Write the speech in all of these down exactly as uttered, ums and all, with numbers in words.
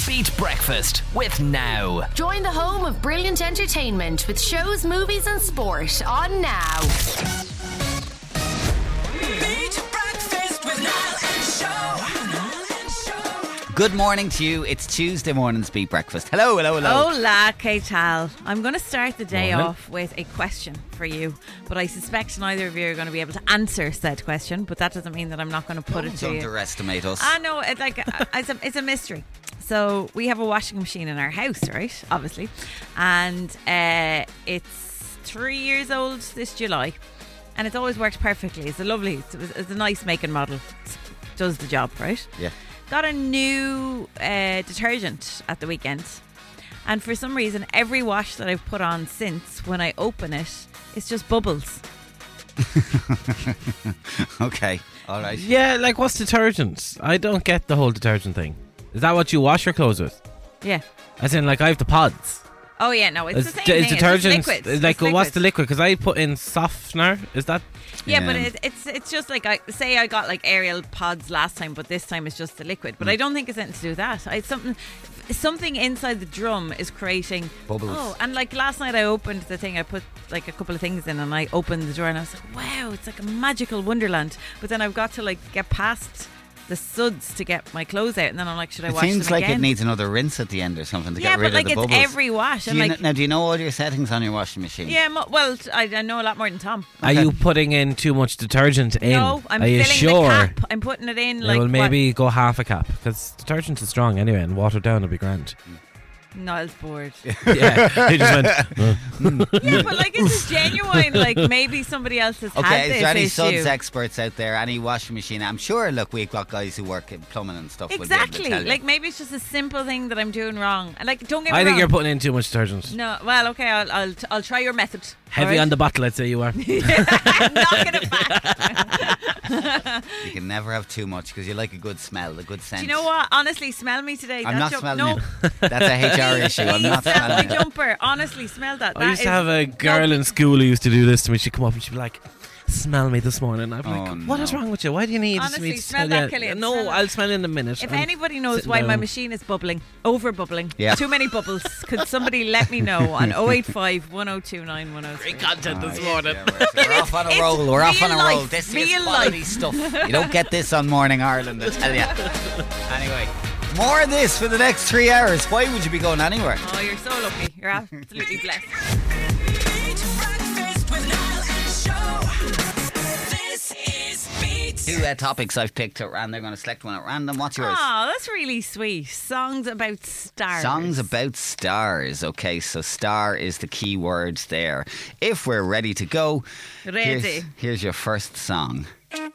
Beat Breakfast with Now. Join the home of brilliant entertainment with shows, movies and sport on Now. Beat Breakfast with Niall and Show. Good morning to you. It's Tuesday morning's Beat Breakfast. Hello, hello, hello. Hola, ¿qué tal? I'm going to start the day Morning. off with a question for you, but I suspect neither of you are going to be able to answer said question, but that doesn't mean that I'm not going to put it to Don't you. underestimate us. I know, it's like uh, it's a, it's a mystery. So we have a washing machine in our house, right? Obviously, and uh, it's three years old this July, and it's always worked perfectly. It's a lovely, it's, it's a nice make and model. It does the job, right? Yeah. Got a new uh, detergent at the weekend, and for some reason, every wash that I've put on since, when I open it, it's just bubbles. Okay, all right. Yeah, like what's detergent? I don't get the whole detergent thing. Is that what you wash your clothes with? Yeah. As in, like, I have the pods. Oh yeah, no, it's Is, the same is thing. detergent it's just liquids. like It's what's the liquids. liquid? Because I put in softener. Is that? Yeah, Yeah. but it, it's it's just like I say I got like Ariel pods last time, but this time it's just the liquid. Mm. But I don't think it's anything to do with that. I, something something inside the drum is creating Bubbles. Oh, and like last night I opened the thing. I put like a couple of things in, and I opened the drawer, and I was like, wow, it's like a magical wonderland. But then I've got to like get past the suds to get my clothes out, and then I'm like, should I It wash seems them like again? it needs another rinse at the end or something to yeah, get rid but like of the it's bubbles. every wash. Do And you like kn- now, do you know all your settings on your washing machine? yeah, mo- well, I, I know a lot more than Tom. Are you putting in too much detergent in? No, I'm Are you filling sure? the cap. I'm putting it in Yeah, like well, what- maybe go half a cap because detergent is strong anyway, and watered down will be grand. Niall's bored. Yeah, he just went. "Uh." Yeah, but like it's genuine. Like maybe somebody else has had Okay, this is there any issue. suds experts out there? Any washing machine? I'm sure, look, we've got guys who work in plumbing and stuff. would be able to Exactly. tell you. Like maybe it's just a simple thing that I'm doing wrong. And like, don't get me I think wrong. you're putting in too much detergent. No, well, okay, I'll I'll, I'll try your method. Heavy on the bottle, I'd say you are. Knocking it back. You can never have too much because you like a good smell, a good scent. Do you know what? Honestly, smell me today. I'm That not jump- smelling no. you. That's a H R issue. I'm Please not smell my smelling you. jumper. Honestly, smell that. I That used to is- have a girl no. in school who used to do this to me. She'd come up and she'd be like, smell me this morning. I'd be Oh, like, what is no. wrong with you? Why do you need Honestly, me to smell smell that, you? Killian, No, smell I'll that. smell it in a minute. If I'm anybody knows sitting why my down. machine is bubbling, over bubbling, Yeah. too many bubbles, could somebody let me know on oh eight five, one oh two nine, one oh three. Great content this morning. Yeah, we're, we're off on a It's roll. We're off on a real roll. life, This is real quality life. stuff. You don't get this on Morning Ireland, I tell you. Anyway, more of this for the next three hours. Why would you be going anywhere? Oh, you're so lucky. You're absolutely blessed. Beat Breakfast with Niall and Show. This is Beat. Two uh, topics I've picked at random. They're going to select one at random. What's yours? Oh, that's really sweet. Songs about stars. Songs about stars. Okay, so star is the key word there. If we're ready to go, Ready. Here's, here's your first song.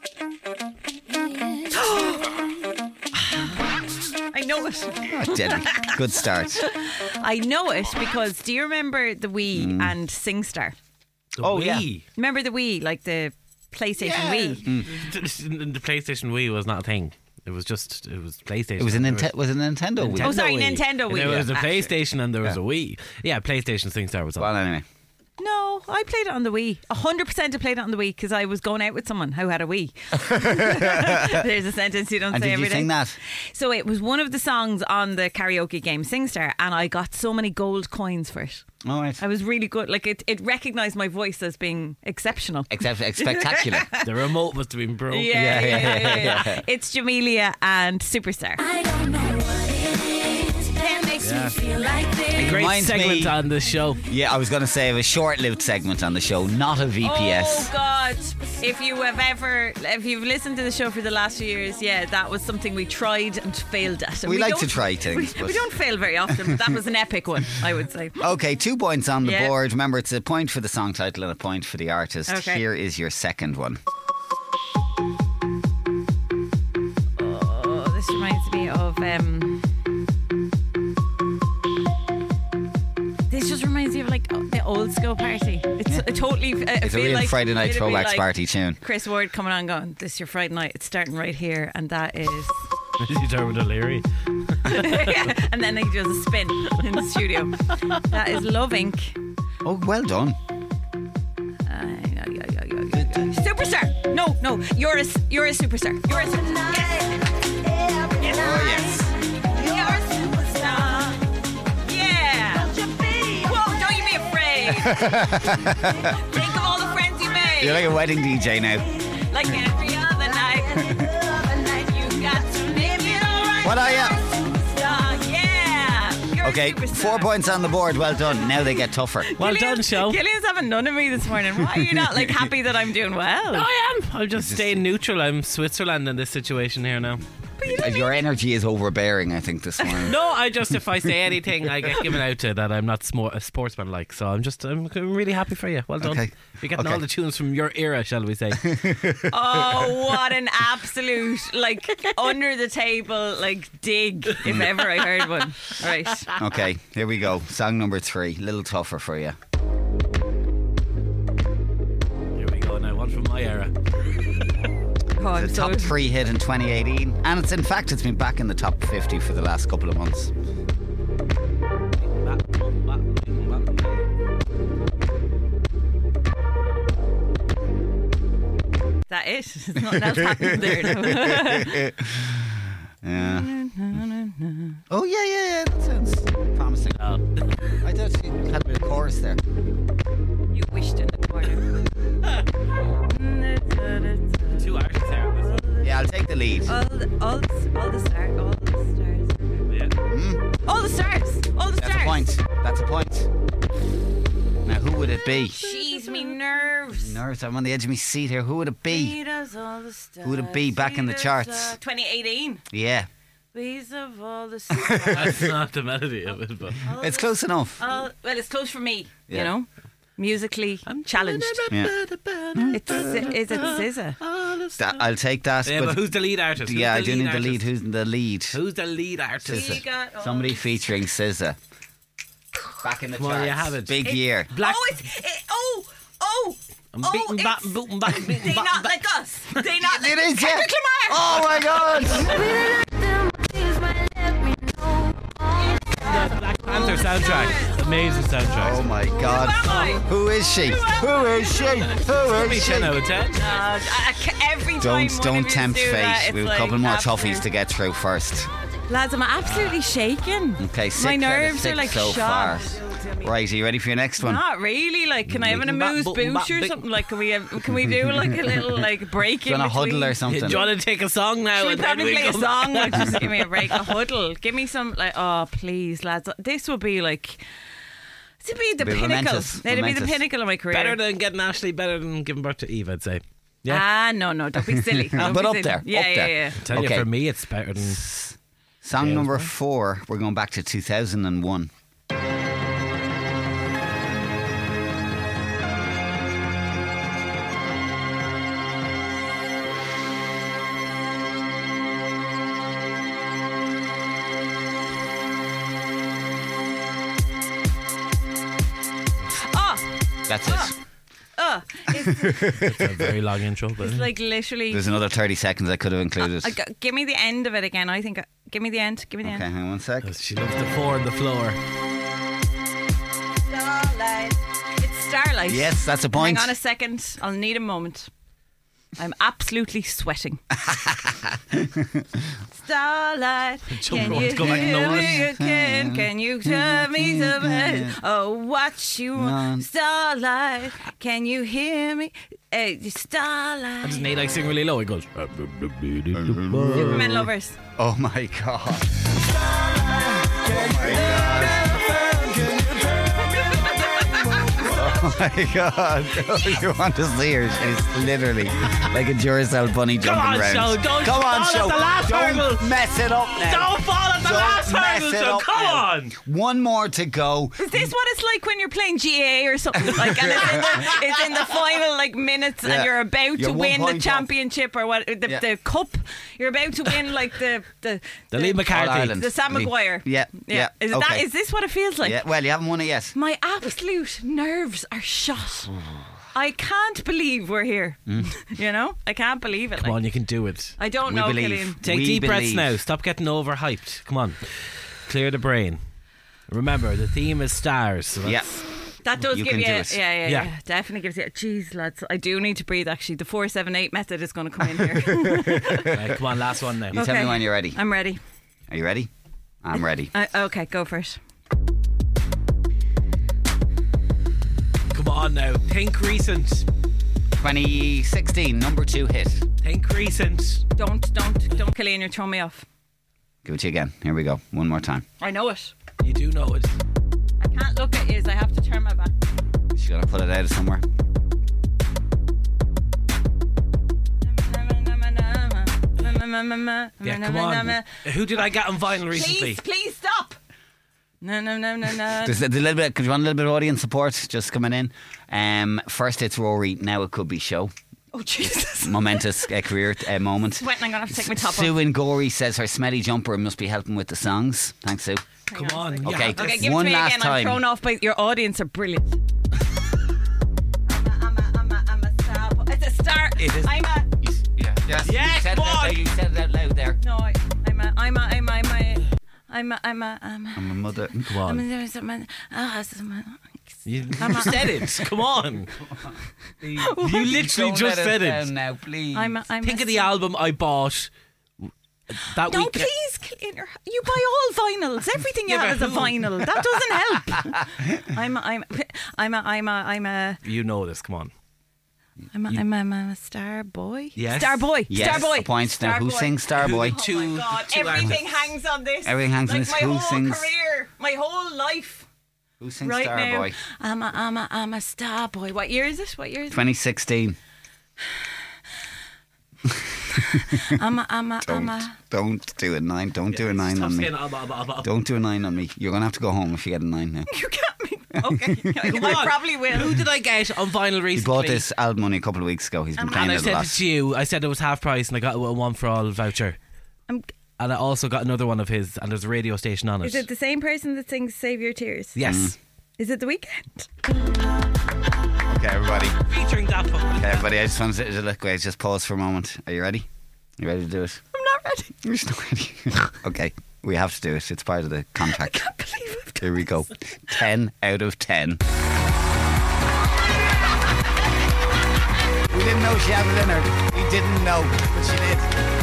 I know it. Oh, deadly. Good start. I know it because do you remember the Wii Mm. and SingStar? Oh, yeah. Remember the Wii, like the PlayStation Wii? Mm. The PlayStation Wii was not a thing. It was just, it was PlayStation. It was a, Ninte- was it a Nintendo Wii? Oh, sorry, Nintendo Wii. There was a Yeah. PlayStation and there was a Wii. Yeah, PlayStation SingStar was on. Well, anyway. No, I played it on the Wii. A hundred percent I played it on the Wii because I was going out with someone who had a Wii. There's a sentence you don't And say did every you day. sing that? So it was one of the songs on the karaoke game SingStar, and I got so many gold coins for it. All right. I was really good. Like it, it recognised my voice as being exceptional. Except spectacular. The remote must have been broken. Yeah, yeah, yeah, yeah, yeah. It's Jamelia and Superstar. I don't know what it is that makes me feel like this. A great Reminds segment me- on this show. Yeah, I was going to say a short-lived segment on the show, not a V P S. Oh God! If you have ever, if you've listened to the show for the last few years, yeah, that was something we tried and failed at. And We like don't- to try things, We, but- we don't fail very often, but that was an epic one, I would say. Okay, two points on the Yeah. board. Remember, it's a point for the song title and a point for the artist. Okay. Here is your second one. Oh, this reminds me of. Um, this just reminds me of like the old school party. It's a totally. I It's a feel real like Friday night it'd be throwbacks like party tune. Chris Ward coming on, going, "This is your Friday night. It's starting right here," and that is. You Dermot O'Leary. And then he does a spin in the studio. That is Love Incorporated. Oh, well done. Superstar. No, no. You're a, you're a superstar. You're a superstar. Oh, yes. You're a superstar. Think of all the friends you made. You're like a wedding D J now. Like every other night. You got to make it alright. What are you? Yeah. You're a Okay, superstar. four points on the board. Well done. Now they get tougher. Well Gillian- done, show. Gillian's having none of me this morning. Why are you not like happy that I'm doing well? I am. I'm just staying neutral. I'm Switzerland in this situation here now. Your energy is overbearing, I think, this morning. No, I just, if I say anything, I get given out to that I'm not smo- a sportsman like. So I'm just, I'm really happy for you. Well done. Okay. You're getting Okay. all the tunes from your era, shall we say. Oh, what an absolute like under the table like dig if ever I heard one. Right. Okay, here we go. Song number three. A little tougher for you. Here we go now. One from my era. Oh, I'm The so top three hit in twenty eighteen. And it's in fact, it's been back in the top fifty for the last couple of months. Is that it? There's nothing else happening there now. Yeah. Oh, yeah, yeah, yeah. That sounds promising. Oh. I thought you had a bit of chorus there. You wished in the corner. Two artists there. This one. Yeah, I'll take the lead. All the, all the, all the stars, all the stars. Yeah. All the stars, all the That's stars. a point. That's a point. Now, who would it be? Jeez, me nerves. Nerves, I'm on the edge of my seat here. Who would it be? Lead us all the stars. Who would it be back in the lead us, charts? uh, twenty eighteen. Yeah. Bees of all the stars. That's not the melody of it, but. It's close enough. all, well, it's close for me, Yeah. you know. Musically challenged. Yeah. It's, is it S Z A? That, I'll take that. Yeah, but but who's the lead artist? yeah, I Who's do need the artist? lead. Who's the lead? Who's the lead artist? We got all Somebody the- featuring S Z A. Back in the Come on, charts. you have it. Big It's- year. Black. Oh, it's it, oh oh. I'm oh, beating it's- back, booting back, beating They back, not back. like us. They not like It is, yeah. Kendrick Lamar. Oh my God! Black Panther soundtrack. Amazing soundtrack. Oh my God! Who am I? Who is she? Who is she? Who Maybe is ten out she? of ten. Uh, I, I, every time Don't one don't of yous tempt do fate. that, it's We've a like couple more absolute- toughies to get through first. Lads, I'm absolutely shaking. Okay, six my out of nerves six are like so shot. far. Right, are you ready for your next one? Not really. Like, can I have an Bing, bap, amuse boom, bap, booch or bing. something? Like, can we have, can we do like a little like break Do you in want a between? huddle or Yeah, something? do you want to take a song now? Should we and then probably we play a come song? back? Like, just give me a break, a huddle. Give me some like, oh please, lads. This will be like, this will be the Be pinnacle. momentous, It'll be the momentous. pinnacle of my career. Better than getting Ashley, better than giving birth to Eve, I'd say. Yeah. Ah, no, no, don't be silly. Don't But be up silly. there, Yeah, up yeah, there. yeah. Tell Okay. you, for me, it's better than. Song Yeah, number well. four. We're going back to two thousand one. Oh, That's it. oh, it's, It's a very long intro, but. it's like literally. There's another thirty seconds I could have included. I g- give me the end of it again. I think. uh, Give me the end. Give me the Okay, end. hang on one sec. She loves the four on the floor. Starlight. It's Starlight. Yes, that's a point. Hang on a second. I'll need a moment. I'm absolutely sweating. Starlight, Jump can rope you to go back hear and me notice. again? Can you tell me the bed? Oh, what you want? Starlight, can you hear me? Hey, Starlight. Doesn't he like sing really low? He goes. Superman lovers. Oh my God. Oh my God. You want to see her? She's literally like a Duracell bunny jumping on, around. Show, don't Come on, fall Show. at the last Don't hurdle. mess it up now. Don't fall at the Don't last mess hurdle, it so up come now. on. One more to go. Is this what it's like when you're playing G A A or something? Like, and it's in the, it's in the final like minutes, Yeah. and you're about You're to one win the point up. championship or what? The, Yeah. the cup. You're about to win like the the The Lee All McCarthy. Ireland. the Sam Lee- Maguire. Yeah, yeah. Is okay. that is this what it feels like? Yeah, well, you haven't won it yet. My absolute nerves are shot. I can't believe we're here. You know, I can't believe it. Come like. on, you can do it. I don't We know, believe. Killian. Take We deep breaths believe. now. Stop getting overhyped. Come on. Clear the brain. Remember, the theme is stars. So Yeah. that's- That does You give can you, do yeah, it. yeah, yeah, Yeah. definitely gives you. Jeez, lads, I do need to breathe. Actually, the four seven eight method is going to come in here. Right, come on, last one now. You tell me when you're ready. I'm ready. Are you ready? I'm ready. Uh, okay, go for it. on now. Think recent. twenty sixteen, number two hit. Think recent. Don't, don't, don't, Killian, you're throwing me off. Give it to you again. Here we go. One more time. I know it. You do know it. I can't look at you. I have to turn my back. She's got to pull it out of somewhere. Yeah, come on. Who did I get on vinyl recently? Please, please stop. No, no, no, no, no. There's a, there's a little bit. Could you want a little bit of audience support just coming in? Um, first, it's Rory. Now it could be show. Oh, Jesus. Momentous uh, career uh, moment. Sweating, I'm going to have to take my top Sue off. in Gorey says her smelly jumper must be helping with the songs. Thanks, Sue. Come on. Okay, Yeah. Okay, give one it to me last again. time. I'm thrown off by your audience are brilliant. I'm a, I'm a, I'm a, I'm a star. It's a star. It is. I'm a. Yeah, yes, Yes, you said, come it out, on. you said it out loud there. No, I, I'm a. I'm a. I'm a. I'm a. I'm a. I'm a. I'm a. I'm a mother. Come I'm on. a. There's a man. Ah, some- You I'm a- said it. Come on. You literally Don't just let us said down it. now, please. I'm a. I'm Think a of the album I bought that No, week. please, Killian, you're- you buy all vinyls. Everything you Yeah, have is but a who? vinyl. That doesn't help. I'm a, I'm a, I'm a, I'm a, I'm a, You know this. Come on. I'm a, I'm a, I'm a star boy. Yes. Star boy. Yes, Star boy. a point now. Star Who boy. sings Starboy? Two- Oh my God! two Everything artists. hangs on this. Everything hangs on like this. My Who whole sings- career, my whole life. Who sings Right now, Starboy? I'm a, I'm a, I'm a star boy. What year is it? What year is it? twenty sixteen. I'm a, I'm a, I'm Don't, a. don't do a nine. Don't do a nine Stop on me. saying up, up, up, up. Don't do a nine on me. You're going to have to go home if you get a nine now. You got me. Okay, Come I on. probably will. Who did I get on vinyl He recently? bought this album only a couple of weeks ago. He's been playing and I it a said lot. it to you. I said it was half price, and I got a one for all voucher. I'm, And I also got another one of his, and there's a radio station on it. is it the same person that sings "Save Your Tears"? Yes. Is it The Weeknd? Okay, everybody. Featuring Daft Punk. Okay, everybody. I just want to look. Wait, just pause for a moment. Are you ready? You ready to do it? I'm not ready. You're just not ready. Okay, we have to do it. It's part of the contract. I can't believe I've done Here we go. ten out of ten. We didn't know she had it in her. We didn't know, but she did.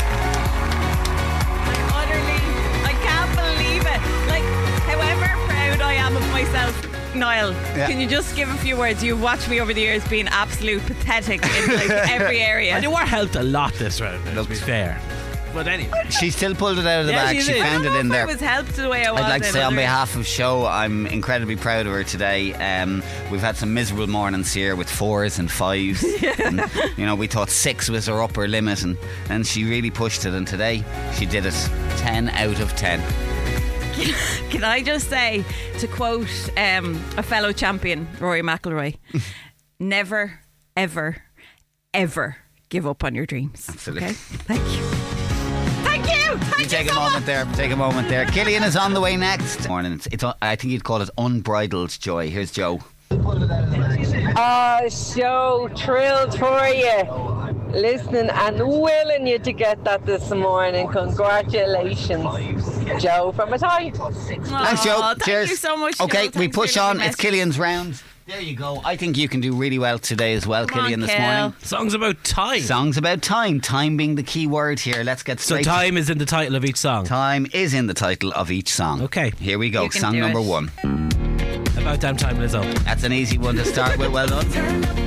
utterly. I can't believe it. Like, however proud I am of myself, Niall, Yeah. can you just give a few words? You've watched me over the years being absolute pathetic in like every area. And you were helped a lot this round, now, to be Looked- fair. But anyway. She still pulled it out of the Yeah, bag. she She did. found I it don't know in if there. I was helped the way I was. I'd like to in say on other- behalf of show, I'm incredibly proud of her today. Um, we've had some miserable mornings here with fours and fives. And, you know, we thought six was her upper limit, and, and she really pushed it. And today, she did it. ten out of ten. Can I just say, to quote um, a fellow champion, Rory McIlroy, never, ever, ever give up on your dreams. Absolutely. Okay? Thank you. Thank you. Thank You you take a so moment much. there. Take a moment there. Killian is on the way next. Morning. It's, it's I think you'd call it unbridled joy. Here's Joe. Oh, so thrilled for you. Listening and willing you to get that this morning. Congratulations, Joe from a tie. Thanks, Joe. Aw, thank Cheers. you so much, Okay, Joe. we Thanks push for your on. message. It's Killian's round. There you go. I think you can do really well today as well, Come on, Killian, this Kel. morning. Songs about time. Songs about time. Time being the key word here. Let's get So straight to- time is in the title of each song. Time is in the title of each song. Okay. Here we go. You can Song do number it. one. About damn time, Lizzo. That's an easy one to start with. Well done.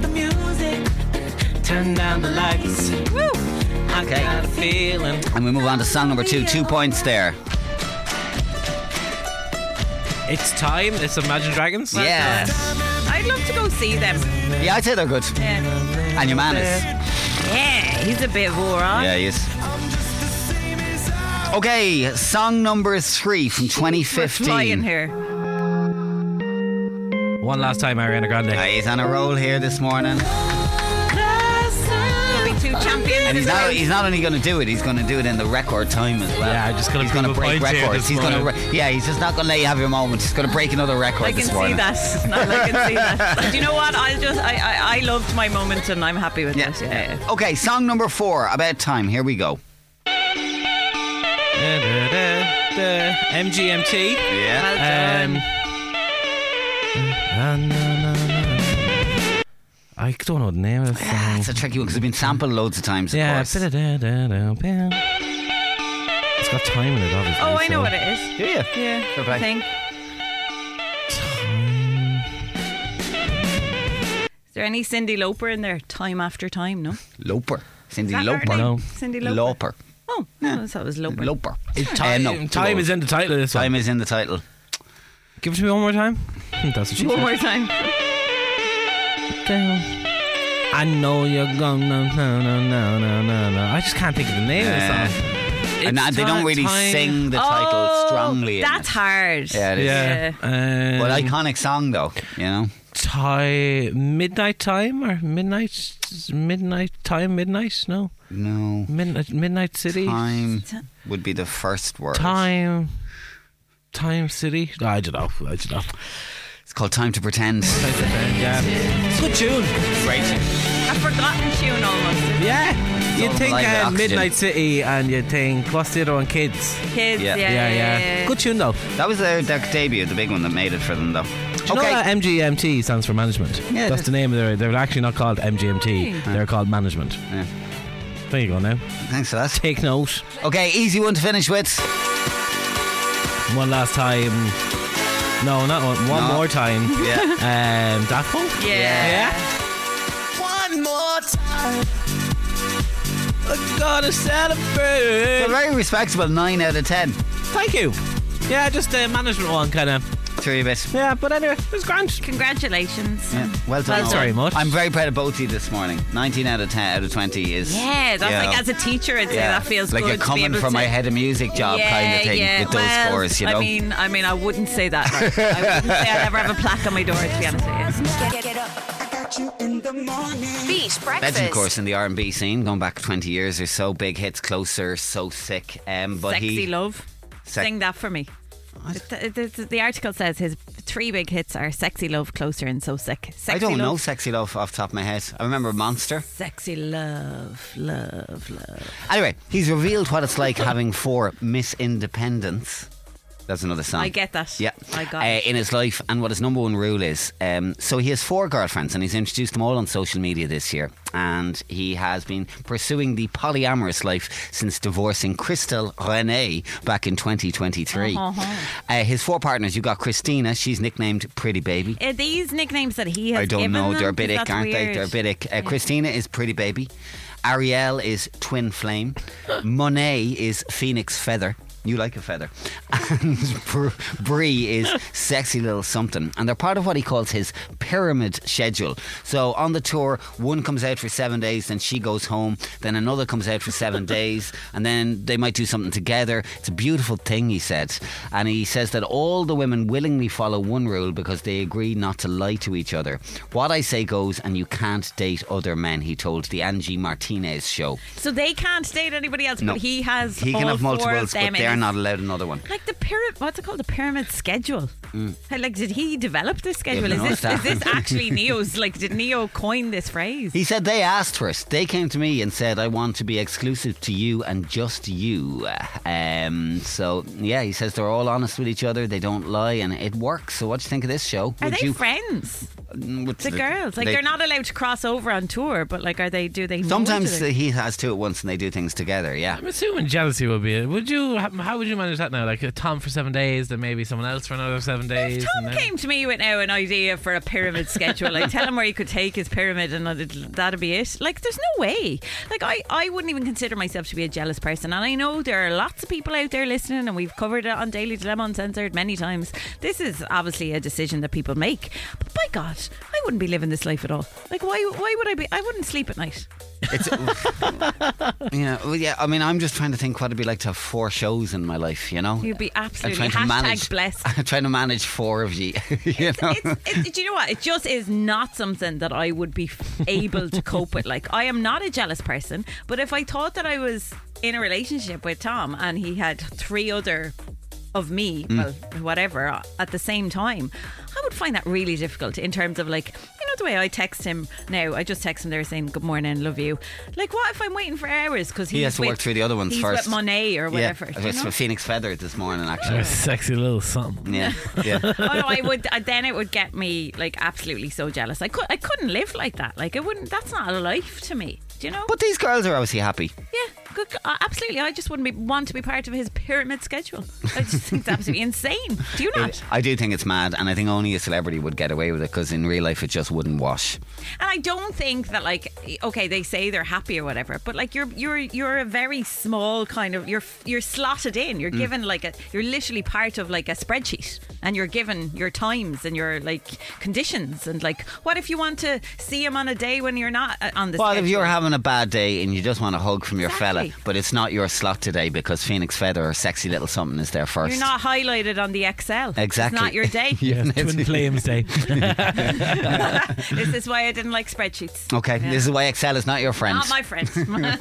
Turn down the lights. Woo. I got a feeling. And we move on to song number two. Two points there. It's time. It's Imagine Dragons. Yeah. I'd love to go see them. Yeah, I'd say they're good. Yeah, And your man is. yeah he's a bit moron. Yeah, he is. Okay, song number three from twenty We're flying fifteen. here. One last time, Ariana Grande. Uh, he's on a roll here this morning. There'll be two champions. And he's in the not, room. he's not only going to do it, he's going to do it in the record time as well. Yeah, I'm just gonna He's going to prove a break point here records. this He's going to, morning. re- yeah, he's just not going to let you have your moment. He's going to break another record I can this see morning. that. No, I can see that. Do you know what? I'll just. I, I. I loved my moment, and I'm happy with Yeah. it. Yeah. yeah. Okay, song number four, About Time. Here we go. Da, da, da, da. M G M T. Yeah. Well done. Um, uh, no, no, no. I don't know the name of the Ah, song. it's a tricky one because it's been sampled loads of times, of Yeah. course. da, da, da, da, da. It's got time in it, obviously. Oh, I know so- what it is. Do you? Yeah. Fair play. I think. Time. there any Cyndi Lauper in there? Time after time, no? Loper. Cyndi Is that her Lauper. name? No. Cyndi Lauper. Loper. Oh, no, I thought it was Lauper. Loper. Time, Uh, no, time is in the title of this Time one. is in the title. Give it to me one more time. That's what she One said. more time. I know you're gonna no no no no no no. I just can't think of the name Uh, of the song. And It's they don't ti- really time- sing the title Oh, strongly. in That's it. hard. Yeah, it is. Yeah. Um, But iconic song though, you know. Time, midnight time or midnight, midnight time, midnight? No, No. midnight, midnight city. Time would be the first word. Time, time city. I don't know. I don't know. It's called Time to Pretend. Yeah, it's a good tune. Great tune. A forgotten tune almost. Yeah, you'd all think like uh, Oxygen. Midnight City, and you'd think what's the other one? Kids. Kids, Yeah. yeah, Yeah, yeah. yeah. Good tune though. That was their, their debut, the big one that made it for them though. Do you know that M G M T stands for management? Yeah, it That's is. the name of their. They're actually not called M G M T. They're called management. Yeah. There you go now. Thanks for that. Take note. Okay, easy one to finish with. One last time. No, not one. One No. more time. Yeah. Um, Daft Punk. Yeah. One more time. I'm gonna A celebrate. very respectable nine out of ten. Thank you. Yeah, just the management one, kind of. Three bit. Yeah, but anyway, it was grand. Congratulations. Yeah. Well done. Well all. done. Very much. I'm very proud of both of you this morning. nineteen out of ten out of twenty is. Yeah, that's you like know, as a teacher, I'd say that feels like good. you're to be coming able from to, my head of music job yeah, kind of thing yeah. with those well, scores, you know. I mean, I mean, I wouldn't say that. Like, I wouldn't say I'd ever have a plaque on my door, to be honest with you. Get, get up. I got you in the morning. Beat breakfast. Legend, of course, in the R and B scene, going back twenty years or so. Big hits, Closer, So Sick. Um, but Sexy he, Love. Sec- Sing that for me. The, the, the, the article says his three big hits are Sexy Love, Closer and So Sick. Sexy I don't love, know Sexy Love off the top of my head. I remember Monster. Sexy Love, Love, Love. Anyway, he's revealed what it's like having four Miss Independence. That's another song. I get that. Yeah, I got uh, it. in his life, and what his number one rule is. Um, so he has four girlfriends, and he's introduced them all on social media this year. And he has been pursuing the polyamorous life since divorcing Crystal Renee back in twenty twenty-three. Uh-huh. Uh, his four partners, you got Christina. She's nicknamed Pretty Baby. Are these nicknames that he has I don't given know. them? They're a bit 'Cause ick, that's aren't they? weird. They're a bit ick. Uh, Christina is Pretty Baby. Ariel is Twin Flame. Monet is Phoenix Feather. You like a feather. And Br- Brie is Sexy Little Something. And they're part of what he calls his pyramid schedule. So on the tour, one comes out for seven days, then she goes home, then another comes out for seven days, and then they might do something together. It's a beautiful thing, he said. And he says that all the women willingly follow one rule because they agree not to lie to each other. What I say goes, and you can't date other men, he told the Angie Martinez show. So they can't date anybody else, No. but he has He all can have four of multiples, them but in they're his- not allowed another one. Like the pyramid, what's it called? The pyramid schedule. Mm. How, like, did he develop this schedule? Yeah, is no, this that- is this actually Neo's? Like, did Neo coin this phrase? He said they asked for it. They came to me and said, I want to be exclusive to you and just you. Um, so, yeah, he says they're all honest with each other. They don't lie and it works. So what do you think of this show? Are Would they you, friends? Would The girls, like they- they, are not allowed to cross over on tour, but like, are they? Do they? know each Sometimes other? he has two at once and they do things together, yeah. I'm assuming jealousy would be it. Would you? How would you manage that now? Like a Tom for seven days, then maybe someone else for another seven days. If Tom and then- came to me with now an idea for a pyramid schedule, I'd tell him where he could take his pyramid and that'd, that'd be it. Like, there's no way. Like, I, I wouldn't even consider myself to be a jealous person. And I know there are lots of people out there listening, and we've covered it on Daily Dilemma Uncensored many times. This is obviously a decision that people make. But by God, I wouldn't be living this life at all. Like, why why would I be? I wouldn't sleep at night. It's, yeah, well, yeah, I mean, I'm just trying to think what it'd be like to have four shows in my life, you know? You'd be I'm absolutely trying to hashtag manage, blessed. I'm trying to manage four of you, you know? It's, it, do you know what? It just is not something that I would be f- able to cope with. Like, I am not a jealous person, but if I thought that I was in a relationship with Tom and he had three other of me, Mm. well, whatever, at the same time, I would find that really difficult in terms of, like, you know, the way I text him now. I just text him there saying good morning, love you. Like, what if I'm waiting for hours because He has to work through the other ones he's first. with Monet or whatever. Yeah, do you it's know? for Phoenix Feather this morning, A actually. sexy little something. Yeah, yeah. Oh no, I would. Uh, then it would get me like absolutely so jealous. I could. I couldn't live like that. Like, it wouldn't. That's not a life to me. Do you know? But these girls are obviously happy. yeah, could uh, absolutely. I just wouldn't be, want to be part of his pyramid schedule. I just think it's absolutely insane. Do you not? It- I do think it's mad, and I think only a celebrity would get away with it because in real life it just wouldn't wash. And I don't think that, like, okay, they say they're happy or whatever, but like you're you're you're a very small kind of you're you're slotted in. You're given like a you're literally part of like a spreadsheet, and you're given your times and your like conditions. And like, what if you want to see him on a day when you're not uh, on the? Well, schedule? if you're having a bad day and you just want a hug from your Exactly. fella, but it's not your slot today because Phoenix Feather or Sexy Little Something is there first. You're not highlighted on the Excel. Exactly. It's not your day. Yeah, Twin Flames Day. This is why I didn't like spreadsheets. Okay, Yeah. this is why Excel is not your friend. Not my friend.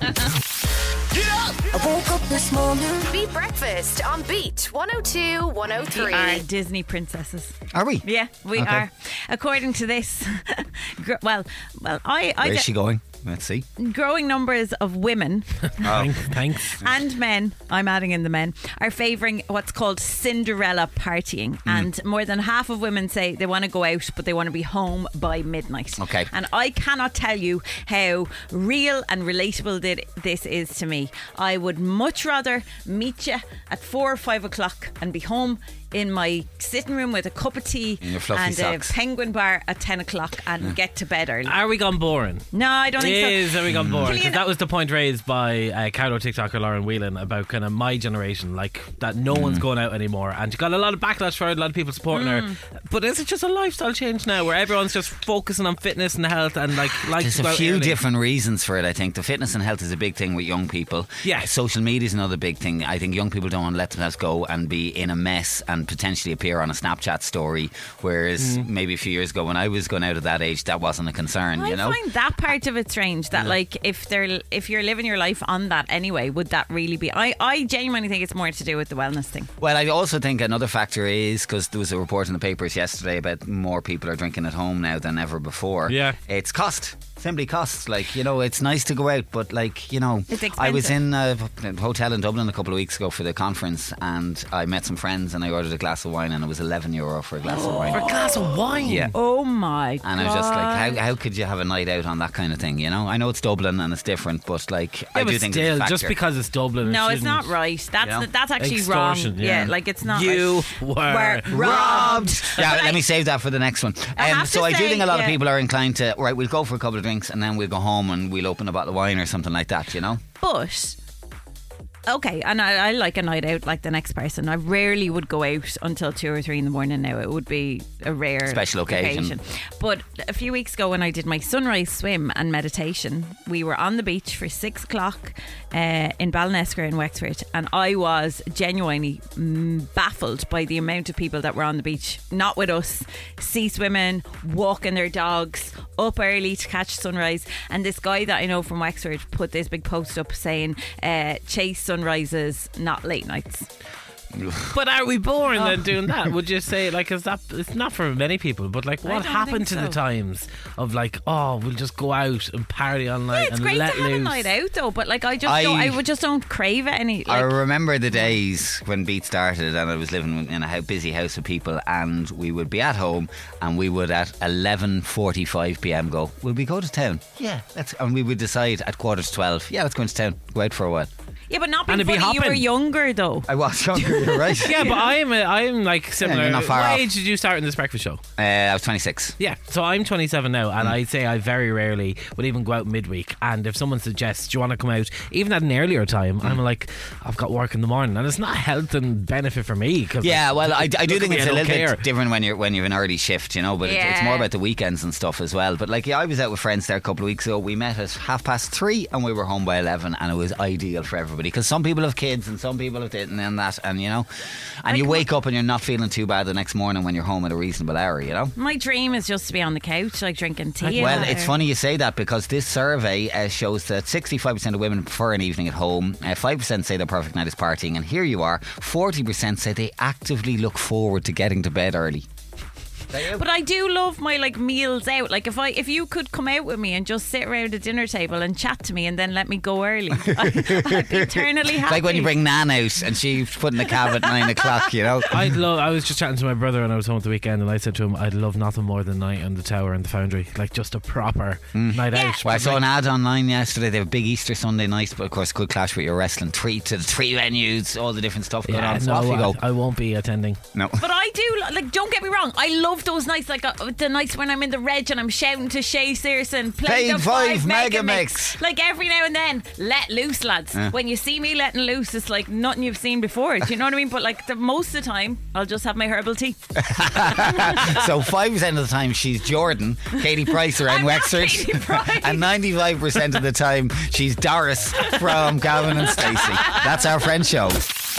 I woke up this morning. Beat Breakfast on Beat one oh two, one oh We three. are Disney princesses. Are we? Yeah, we Okay. are. According to this, gr- well, well, I, I Where's d- she going? Let's see. growing numbers of women Thanks. Thanks. and men, I'm adding in the men, are favouring what's called Cinderella partying. And more than half of women say they want to go out, but they want to be home by midnight. Okay. And I cannot tell you how real and relatable thi- this is to me. I would much rather meet you at four or five o'clock and be home in my sitting room with a cup of tea In your fluffy and socks. a penguin bar at ten o'clock and get to bed early. Are we gone boring? No, I don't think so. Is are we gone boring? Because Killian- that was the point raised by uh, Cowdo TikToker Lauren Whelan about kind of my generation, like that no one's going out anymore, and she got a lot of backlash for it, a lot of people supporting her. But is it just a lifestyle change now, where everyone's just focusing on fitness and health and like like There's to go a out few early? different reasons for it, I think. The fitness and health is a big thing with young people. Yeah. Social media is another big thing. I think young people don't want to let themselves go and be in a mess and potentially appear on a Snapchat story, whereas maybe a few years ago when I was going out at that age, that wasn't a concern, I you know? find that part of it strange. That like if they're if you're living your life on that anyway, would that really be? I I genuinely think it's more to do with the wellness thing. Well, I also think another factor is because there was a report in the papers yesterday about more people are drinking at home now than ever before. Yeah. It's cost. Simply costs. Like, you know, it's nice to go out, but like, you know, It's I was expensive. in a hotel in Dublin a couple of weeks ago for the conference, and I met some friends and I ordered a glass of wine, and it was eleven euro for a glass of wine. For a glass of wine. Yeah. Oh my god! And I was just like, how, how could you have a night out on that kind of thing, you know? I know it's Dublin and it's different, but like, Yeah, I do but think still, it's a just factor. because it's Dublin, it No, it's shouldn't- not right. That's Yeah. that's actually wrong. Extortion, yeah. like it's not. You right. were We're robbed. Yeah, But let I- me save that for the next one. I Um, have so to I do say, think a lot yeah. of people are inclined to, right, we'll go for a couple of drinks and then we'll go home and we'll open a bottle of wine or something like that, you know? But okay, and I, I like a night out like the next person. I rarely would go out until two or three in the morning now. It would be a rare Special occasion. But a few weeks ago when I did my sunrise swim and meditation, we were on the beach for six o'clock uh, in Ballinescar in Wexford, and I was genuinely mm, baffled by the amount of people that were on the beach, not with us, sea swimming, walking their dogs, up early to catch sunrise. And this guy that I know from Wexford put this big post up saying, uh, chase sunrises, not late nights. But are we boring Oh. then doing that? Would you say, like, is that, it's not for many people, but like, I what don't happened think to the so. times of like, oh, we'll just go out and party all night Yeah, it's and great let to have loose? a night out though, but like I just I- don't, I would just don't crave it any. I Like, remember the days when Beat started and I was living in a hou- busy house with people, and we would be at home and we would at eleven forty-five p.m. go, will we go to town? Yeah, let's, and we would decide at quarter to twelve, yeah, let's go into town, go out for a while. yeah, but not And being it'd be funny. You were hopping. younger though. I was younger, you're right. Yeah, but I'm a, I'm like similar. you're not far what off. age did you start in this breakfast show? Uh, I was twenty-six. Yeah, so I'm twenty-seven now, Hmm. and I'd say I very rarely would even go out midweek. And if someone suggests, "Do you want to come out?" even at an earlier time, Hmm. I'm like, "I've got work in the morning," and it's not health and benefit for me. Cause Yeah, like, well, I, I do look at think me, it's I a don't little care. bit different when you're when you're an early shift, you know. But it, it's Yeah. more about the weekends and stuff as well. But like, yeah, I was out with friends there a couple of weeks ago. We met at half past three, and we were home by eleven, and it was ideal for everybody because some people have kids and some people have this and then that, and you know, and you wake up and you're not feeling too bad the next morning when you're home at a reasonable hour, you know. My dream is just to be on the couch, like drinking tea. Well, and it's that, or- funny you say that because this survey uh, shows that sixty-five percent of women prefer an evening at home, uh, five percent say their perfect night is partying, and here you are, forty percent say they actively look forward to getting to bed early. But I do love my like meals out. Like if I if you could come out with me and just sit around a dinner table and chat to me and then let me go early, I, I'd be eternally happy. Like when you bring Nan out and she's put in the cab at nine o'clock, you know. I'd love. I was just chatting to my brother when I was home at the weekend, and I said to him, "I'd love nothing more than night on the Tower and the Foundry, like just a proper night Yeah. out." Well, I saw an ad online yesterday. They have a big Easter Sunday night, but of course, could clash with your wrestling. Three to the three venues, all the different stuff going Yeah, on. So no, off you go. I, I won't be attending. No. But I do, like, don't get me wrong, I love those nights, like uh, the nights when I'm in the Reg and I'm shouting to Shay Searson, play Played the five five Mega Mega Mix. Mix. Like every now and then, let loose, lads. Yeah. When you see me letting loose, it's like nothing you've seen before. Do you know what I mean? But like the most of the time, I'll just have my herbal tea. So five percent of the time she's Jordan, Katie Price around I'm not Wexford, Katie Price. and ninety-five percent of the time she's Doris from Gavin and Stacey. That's our friend show.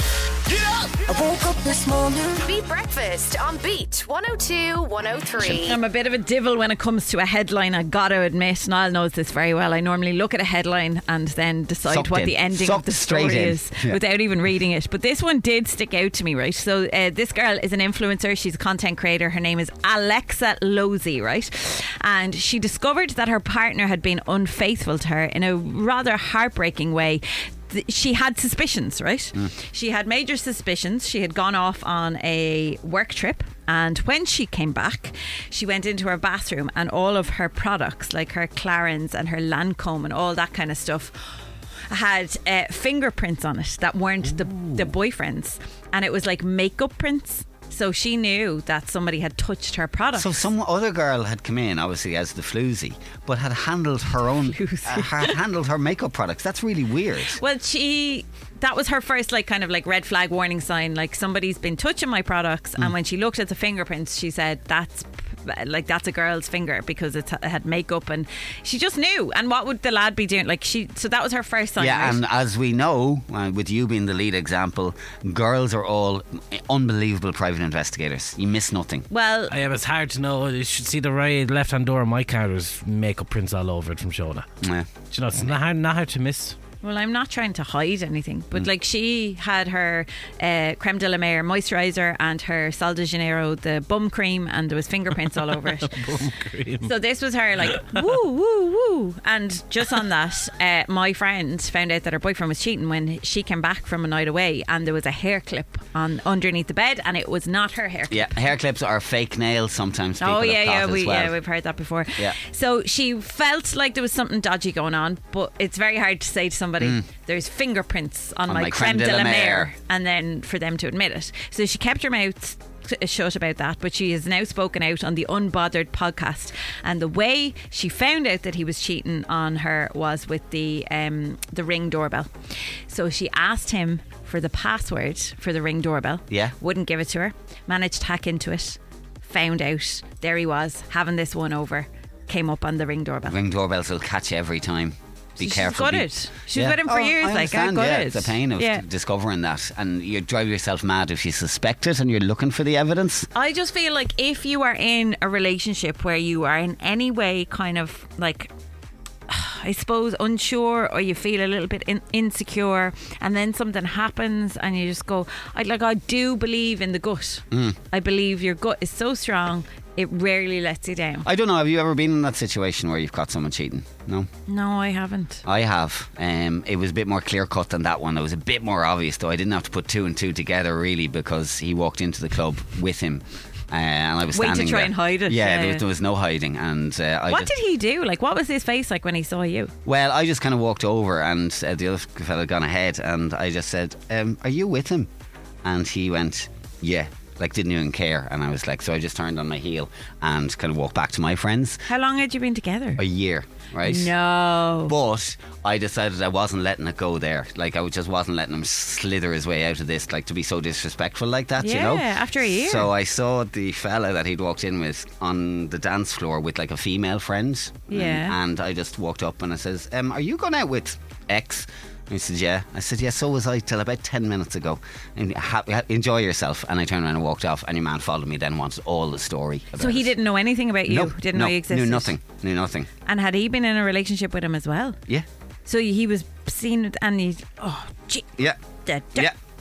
I woke up this morning. Beat Breakfast on Beat one oh two, one oh three. I'm a bit of a divil when it comes to a headline, I gotta admit. Niall knows this very well. I normally look at a headline and then decide Sucked what in. the ending Sucked of the straight story in. is Yeah. without even reading it. But this one did stick out to me, right? So uh, this girl is an influencer. She's a content creator. Her name is Alexa Losey, right? And she discovered that her partner had been unfaithful to her in a rather heartbreaking way. Th- She had suspicions, right? She had major suspicions. She had gone off on a work trip, and when she came back, she went into her bathroom, and all of her products, like her Clarins and her Lancome and all that kind of stuff, had uh, fingerprints on it that weren't the, the boyfriend's, and it was like makeup prints. So she knew that somebody had touched her products. So some other girl had come in, obviously as the floozy, but had handled her own, uh, had handled her makeup products. That's really weird. Well, she that was her first like kind of like red flag warning sign, like somebody's been touching my products. And when she looked at the fingerprints, she said that's like that's a girl's finger because it had makeup, and she just knew. And what would the lad be doing? Like she, so that was her first sign. Yeah, right? and as we know, uh, with you being the lead example, girls are all unbelievable private investigators. You miss nothing. Well, I am. It's hard to know. You should see the right left hand door of my car. There's makeup prints all over it from Shona. Yeah. Do you know, it's not hard, not hard to miss. Well, I'm not trying to hide anything, but Mm. like she had her uh, creme de la mer moisturizer and her Sol de Janeiro, the bum cream, and there was fingerprints all over it. Bum cream. So this was her like woo woo woo, and just on that, uh, my friend found out that her boyfriend was cheating when she came back from a night away, and there was a hair clip on underneath the bed, and it was not her hair clip. Yeah, hair clips are fake nails sometimes. People Oh yeah, have yeah, thought we as well. yeah we've heard that before. Yeah. So she felt like there was something dodgy going on, but it's very hard to say to somebody there's fingerprints on, On my, my creme de la mer, and then for them to admit it. So she kept her mouth shut about that, but she has now spoken out on the Unbothered podcast, and the way she found out that he was cheating on her was with the um, the Ring doorbell. So she asked him for the password for the Ring doorbell. Yeah. Wouldn't give it to her. Managed to hack into it. Found out. There he was having this one over. Came up on the Ring doorbell. Ring doorbells will catch you every time. Be She's careful. got Be- it. She's with him for Oh, years. I like I understand, got yeah, it. the pain of Yeah. d- discovering that, and you drive yourself mad if you suspect it and you're looking for the evidence. I just feel like if you are in a relationship where you are in any way kind of like, I suppose, unsure, or you feel a little bit in- insecure, and then something happens and you just go, I like I do believe in the gut. Mm. I believe your gut is so strong, it rarely lets you down. I don't know. Have you ever been in that situation where you've caught someone cheating? No. No, I haven't. I have. Um, it was a bit more clear cut than that one. It was a bit more obvious, though. I didn't have to put two and two together really, because he walked into the club with him. Uh, and I was Way to standing try there. and hide it, Yeah, yeah, there, yeah. was, there was no hiding. And uh, I What just, did he do? Like, what was his face like when he saw you? Well, I just kind of walked over, and uh, the other fella had gone ahead, and I just said, um, "Are you with him?" And he went, "Yeah." Like, didn't even care. And I was like, so I just turned on my heel and kind of walked back to my friends. How long had you been together? A year, right? No. But I decided I wasn't letting it go there. Like, I just wasn't letting him slither his way out of this, like, to be so disrespectful like that, you know? Yeah, after a year. So I saw the fella that he'd walked in with on the dance floor with, like, a female friend. Yeah. And, and I just walked up and I says, um, are you going out with X? And he said, yeah. I said, yeah, so was I till about ten minutes ago. And ha- enjoy yourself. And I turned around and walked off, and your man followed me, then wanted all the story about So he it. didn't know anything about you? No, Didn't no, know you existed? Knew nothing. Knew nothing. And had he been in a relationship with him as well? Yeah. So he was seen and he, oh, gee, Yeah. da, da. Yeah, yeah.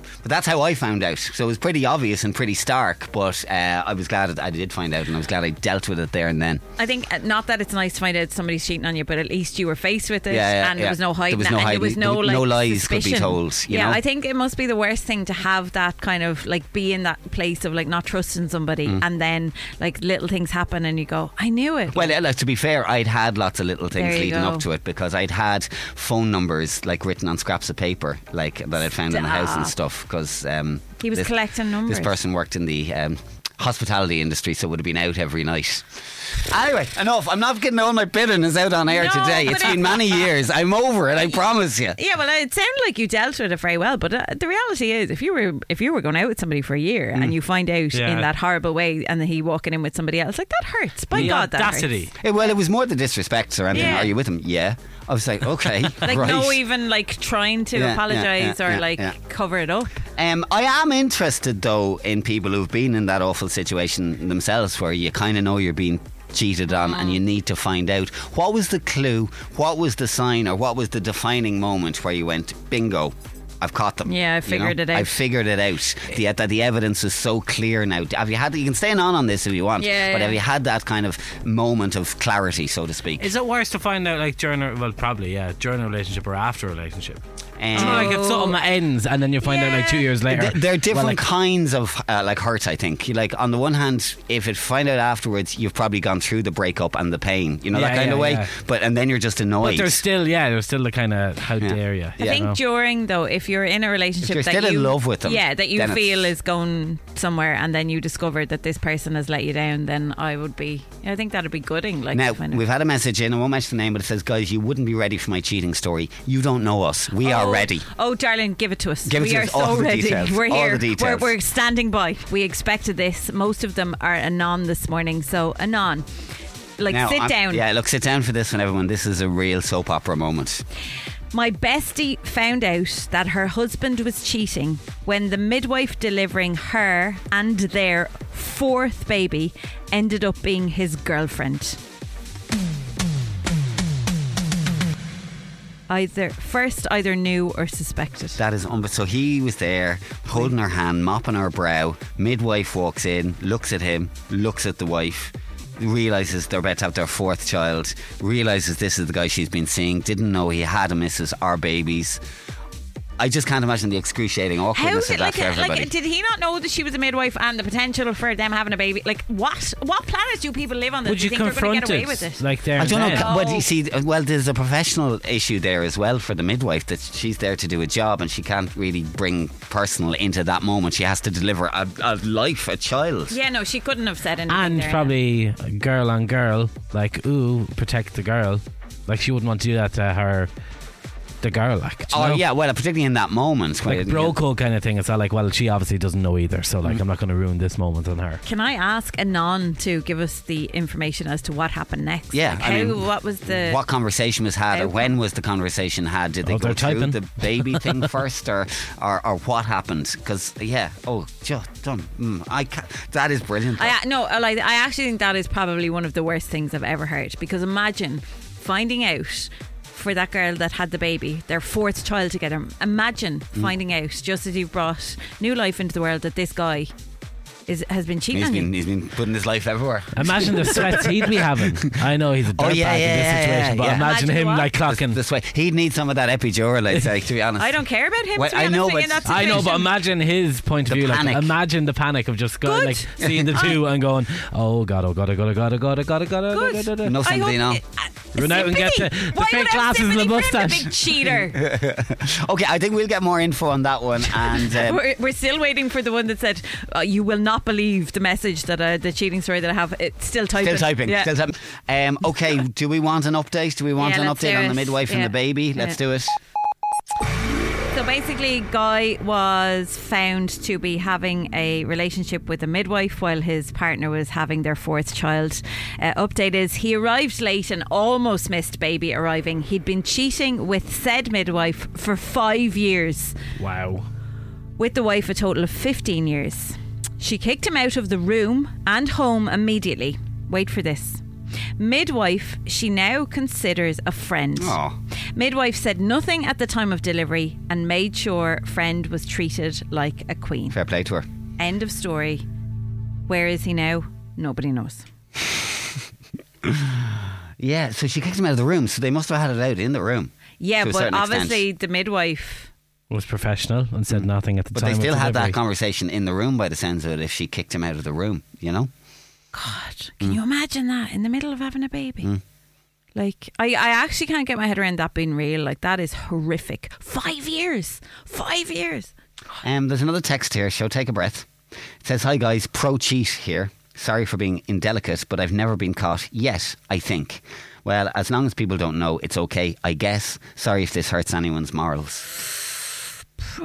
but that's how I found out. So it was pretty obvious and pretty stark. But uh, I was glad that I did find out, and I was glad I dealt with it there and then. I think uh, not that it's nice to find out somebody's cheating on you, but at least you were faced with it, Yeah, yeah, and there yeah. was no hiding. There was no it, and hiding. there was no There was like no lies could be suspicion. told, you yeah, know? I think it must be the worst thing to have that kind of like be in that place of like not trusting somebody, Mm. and then like little things happen, and you go, I knew it. Well, uh, like, to be fair, I'd had lots of little things There you leading go. up to it, because I'd had phone numbers like written on scraps of paper, like that I'd found in the house and Stop. stuff. Because um, He was this, collecting numbers. This person worked in the um, hospitality industry, so would have been out every night. Anyway, enough. I'm not getting all my bitterness out on air No, today. but It's it- been many years. I'm over it. I promise you. Yeah, well, it sounded like you dealt with it very well, but uh, the reality is, if you were if you were going out with somebody for a year Mm. and you find out Yeah. in that horrible way, and then he walking in with somebody else, like that hurts. By The God, that audacity. hurts. Eh, well, it was more the disrespect surrounding. Yeah. Are you with him? Yeah. I was like, okay, Like right. no even like trying to Yeah, yeah, apologise yeah, or yeah, like yeah. cover it up. Um, I am interested though in people who've been in that awful situation themselves, where you kind of know you're being cheated on and you need to find out what was the clue, what was the sign, or what was the defining moment where you went, bingo, I've caught them. Yeah, I You figured know? it out. I figured it out. The, that the evidence is so clear now. Have you had? You can stay on on this if you want. Yeah, but yeah. have you had that kind of moment of clarity, so to speak? Is it worse to find out like during a, well probably yeah during a relationship or after a relationship? Um, You know, like if something ends and then you find out like two years later. Th- There are different well, like, kinds of uh, like hurt. I think. You like on the one hand, if it find out afterwards, you've probably gone through the breakup and the pain. You know that Yeah, kind of yeah, way. yeah. But and then you're just annoyed. But there's still yeah there's still the kind of how dare you? I you think know? during though, if you're in a relationship If you're that still in you, love with them, yeah, that you then it's- feel is going somewhere, and then you discover that this person has let you down, then I would be. I think that'd be gooding. Like Now, to find out. we've had a message in, I won't mention the name, but it says, guys, you wouldn't be ready for my cheating story. You don't know us. We are Oh, ready. Oh, darling, give it to us. Give it we to are us. so All the ready. details. We're All here. the details. We're, we're standing by. We expected this. Most of them are anon this morning. So, anon, like Now, sit I'm- down. Yeah, look, sit down for this one, everyone. This is a real soap opera moment. My bestie found out that her husband was cheating when the midwife delivering her and their fourth baby ended up being his girlfriend. Either first, either knew or suspected. That is unbelievable. So he was there, holding her hand, mopping her brow. Midwife walks in, looks at him, looks at the wife, realises they're about to have their fourth child, realises this is the guy she's been seeing, didn't know he had a missus or babies. I just can't imagine the excruciating How awkwardness did of that like, for everybody. like did he not know that she was a midwife and the potential for them having a baby? Like what? What planet do people live on that Would do you you think they're going confront to get away it? with it? Like there I and don't know. then? No. Well, you see, well, there's a professional issue there as well for the midwife, that she's there to do a job and she can't really bring personal into that moment. She has to deliver a, a life, a child. Yeah, no, she couldn't have said anything. And there. probably girl on girl, like ooh, protect the girl. Like she wouldn't want to do that to her, the girl. Like, do you Oh know? yeah, well, particularly in that moment, like when- bro code kind of thing. It's not like, well, she obviously doesn't know either, so like I'm not going to ruin this moment on her. Can I ask Anon to give us the information as to what happened next? Yeah, Like I how, mean, what was the what conversation was had, or outcome? when was the conversation had? Did they Oh, go they're through typing. the baby thing first, or, or or what happened? Because yeah, oh, just done. Mm, I ca that is brilliant. I no, I like. I actually think that is probably one of the worst things I've ever heard, because imagine finding out for that girl that had the baby, their fourth child together. Imagine Mm. finding out just as you've brought new life into the world that this guy is has been cheating he's on been you. he's been putting his life everywhere. Imagine the sweats he'd be having. I know he's a dirtbag Oh, yeah, in yeah, this yeah, situation, yeah, but yeah. imagine, Imagine him what? like clocking. This way, he'd need some of that epidural, I'd say, to be honest. I don't care about him. Well, to be I honest know, with you, but in that I know, but situation. imagine his point of The view. panic. Like, imagine the panic of just going, Good. like seeing the two and going, "Oh God, oh God, oh God, oh God, oh God, oh God, oh God, oh Good. God, oh God." No I sympathy now. hope- uh, Run out and get sympathy? the- the Why fake would I have glasses and the sympathy for him, moustache? the big cheater. Okay, I think we'll get more info on that one. And um, We're, we're still waiting for the one that said, uh, "You will not believe the message that uh, the cheating story that I have." It's still typing. still typing. Yeah. Still typing. Um, okay, do we want an update? Do we want Yeah, an let's update do on it. the midwife and Yeah. the baby? Let's Yeah. do it. So basically, Guy was found to be having a relationship with a midwife while his partner was having their fourth child. Uh, update is he arrived late and almost missed baby arriving. He'd been cheating with said midwife for five years. Wow. With the wife a total of fifteen years. She kicked him out of the room and home immediately. Wait for this. Midwife she now considers a friend. Aw. Midwife said nothing at the time of delivery and made sure friend was treated like a queen. Fair play to her. End of story. Where is he now? Nobody knows. Yeah, so she kicked him out of the room. So they must have had it out in the room. Yeah, to a but certain obviously extent. the midwife. Was professional and said nothing at the But time. they still of had that delivery. conversation in the room by the sounds of it if she kicked him out of the room, you know? God, can you imagine that in the middle of having a baby? Like, I, I actually can't get my head around that being real. Like, that is horrific. Five years. Five years. Um, there's another text here, so take a breath. It says, hi guys, pro cheat here. Sorry for being indelicate, but I've never been caught yet, I think. Well, as long as people don't know, it's okay, I guess. Sorry if this hurts anyone's morals.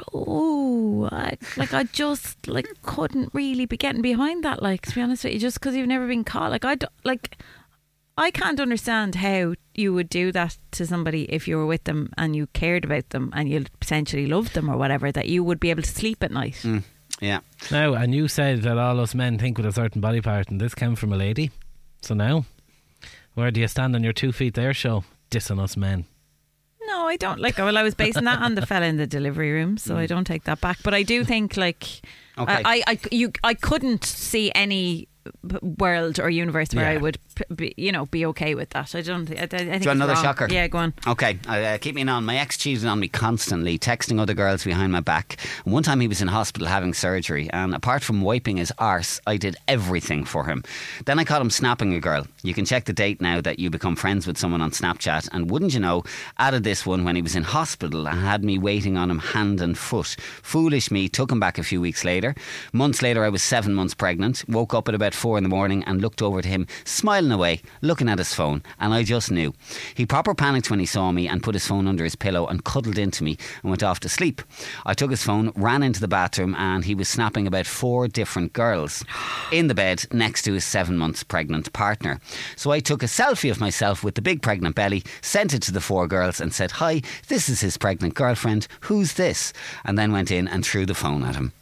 Oh, I, like I just like couldn't really be getting behind that. Like, to be honest with you, just because you've never been caught. Like I don't, like I can't understand how you would do that to somebody if you were with them and you cared about them and you potentially loved them or whatever. That you would be able to sleep at night. Mm, yeah. Now, and you said that all us men think with a certain body part, and this came from a lady. So now, where do you stand on your two feet there, show? Dissing us men. No, I don't. Like, well, I was basing that on the fella in the delivery room, so I don't take that back. But I do think, like, Okay. I, I, you, I couldn't see any b- world or universe where Yeah. I would, p- be, you know, be okay with that. I don't. thi- I, I think Do you it's want another wrong. shocker? Yeah, go on. Okay, uh, keep me on. My ex cheated on me constantly, texting other girls behind my back. And one time he was in hospital having surgery, and apart from wiping his arse, I did everything for him. Then I caught him snapping a girl. You can check the date now that you become friends with someone on Snapchat. And wouldn't you know, added this one when he was in hospital and had me waiting on him hand and foot. Foolish me, took him back a few weeks later. Months later, I was seven months pregnant. Woke up at about four in the morning and looked over to him, smiling away, looking at his phone, and I just knew. He proper panicked when he saw me and put his phone under his pillow and cuddled into me and went off to sleep. I took his phone, ran into the bathroom, and he was snapping about four different girls in the bed next to his seven months pregnant partner. So I took a selfie of myself with the big pregnant belly, sent it to the four girls and said, hi, this is his pregnant girlfriend, who's this? And then went in and threw the phone at him.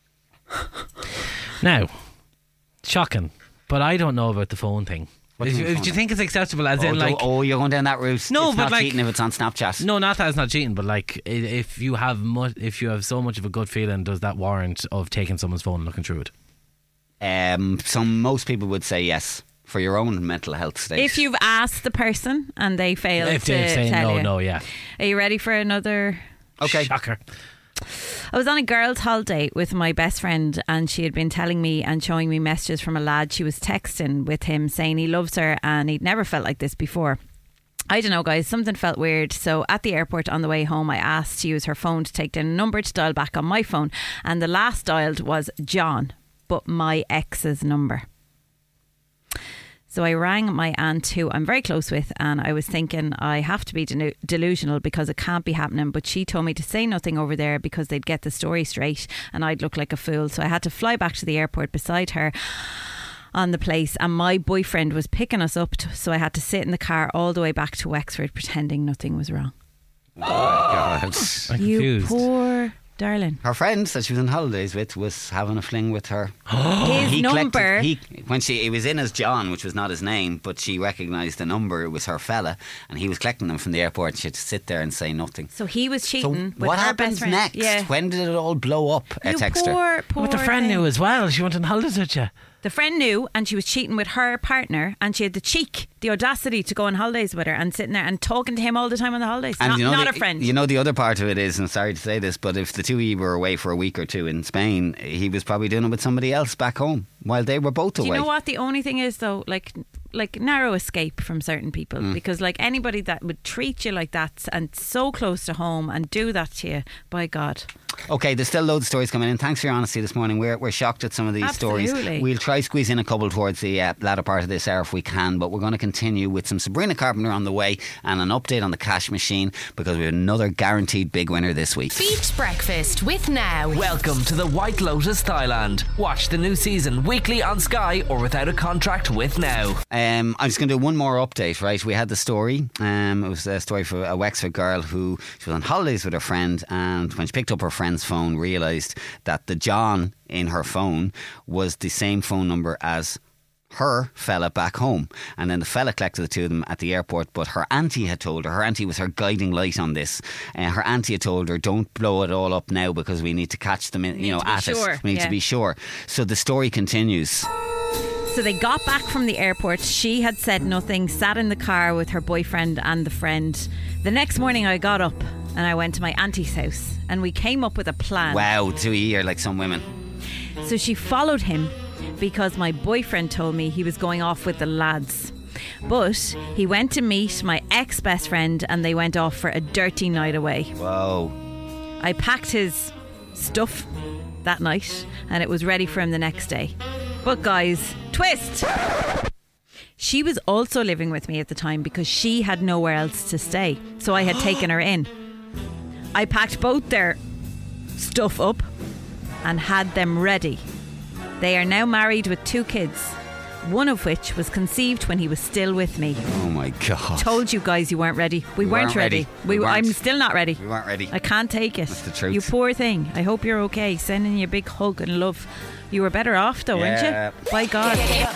Now, shocking, but I don't know about the phone thing. What do Do you you, mean do you phone? think it's acceptable? As Oh, in, do- like, oh, you're going down that route. No, it's but not like- cheating if it's on Snapchat. no, not that it's not cheating, but like, i- if you have mu- if you have so much of a good feeling, does that warrant of taking someone's phone and looking through it? Um, some most people would say yes for your own mental health state. If you've asked the person and they fail If to they're saying tell no, you. no, yeah. Are you ready for another? Okay. Shocker. I was on a girls' holiday with my best friend, and she had been telling me and showing me messages from a lad she was texting with him saying he loves her and he'd never felt like this before. I don't know, guys, something felt weird. So at the airport on the way home, I asked to use her phone to take down a number to dial back on my phone, and the last dialed was John, but my ex's number. So I rang my aunt, who I'm very close with, and I was thinking I have to be denu- delusional because it can't be happening. But she told me to say nothing over there because they'd get the story straight and I'd look like a fool. So I had to fly back to the airport beside her on the place, and my boyfriend was picking us up, to, so I had to sit in the car all the way back to Wexford pretending nothing was wrong. Oh, God. I'm You confused. poor darling. Her friend that she was on holidays with was having a fling with her. His He number. collected- he when she it was in as John, which was not his name, but she recognised the number. It was her fella, and he was collecting them from the airport. She had to sit there and say nothing. so he was So cheating with what her happens best friend. next? Yeah. When did it all blow up? A You texter. poor, poor But the friend thing. knew as well. She went on holidays with you. The friend knew, and she was cheating with her partner, and she had the cheek, the audacity to go on holidays with her and sitting there and talking to him all the time on the holidays. And not you know not the, a friend. You know the other part of it is, and sorry to say this, but if the two of you were away for a week or two in Spain, he was probably doing it with somebody else back home while they were both Do away. you know what the only thing is though? Like, like narrow escape from certain people, Mm. because like anybody that would treat you like that and so close to home and do that to you, by God. Okay, there's still loads of stories coming in. Thanks for your honesty this morning. We're we're shocked at some of these stories. Absolutely. We'll try squeeze in a couple towards the uh, latter part of this hour if we can, but we're going to continue with some Sabrina Carpenter on the way and an update on the cash machine because we have another guaranteed big winner this week. Beach Breakfast with Now. Welcome to the White Lotus Thailand. Watch the new season weekly on Sky or without a contract with Now. Um, I'm just going to do one more update, right? We had the story. Um, it was a story for a Wexford girl who she was on holidays with her friend, and when she picked up her friend's phone, realised that the John in her phone was the same phone number as her fella back home, and then the fella collected the two of them at the airport. But her auntie had told her, her auntie was her guiding light on this, and uh, her auntie had told her, don't blow it all up now because we need to catch them in, you know, at sure. it we need yeah. to be sure. So the story continues. So they got back from the airport. She had said nothing, sat in the car with her boyfriend and the friend. The next morning I got up and I went to my auntie's house, and we came up with a plan. Wow, do you hear like some women? So she followed him because my boyfriend told me he was going off with the lads. But he went to meet my ex-best friend and they went off for a dirty night away. Whoa. I packed his stuff that night and it was ready for him the next day. But guys, twist! She was also living with me at the time because she had nowhere else to stay. So I had taken her in. I packed both their stuff up and had them ready. They are now married with two kids, one of which was conceived when he was still with me. Oh my God. Told you guys you weren't ready. We, We weren't, weren't ready. ready. We, We weren't. I'm still not ready. We weren't ready. I can't take it. That's the truth. You poor thing. I hope you're okay. Sending you a big hug and love. You were better off though, Yeah. weren't you? By God.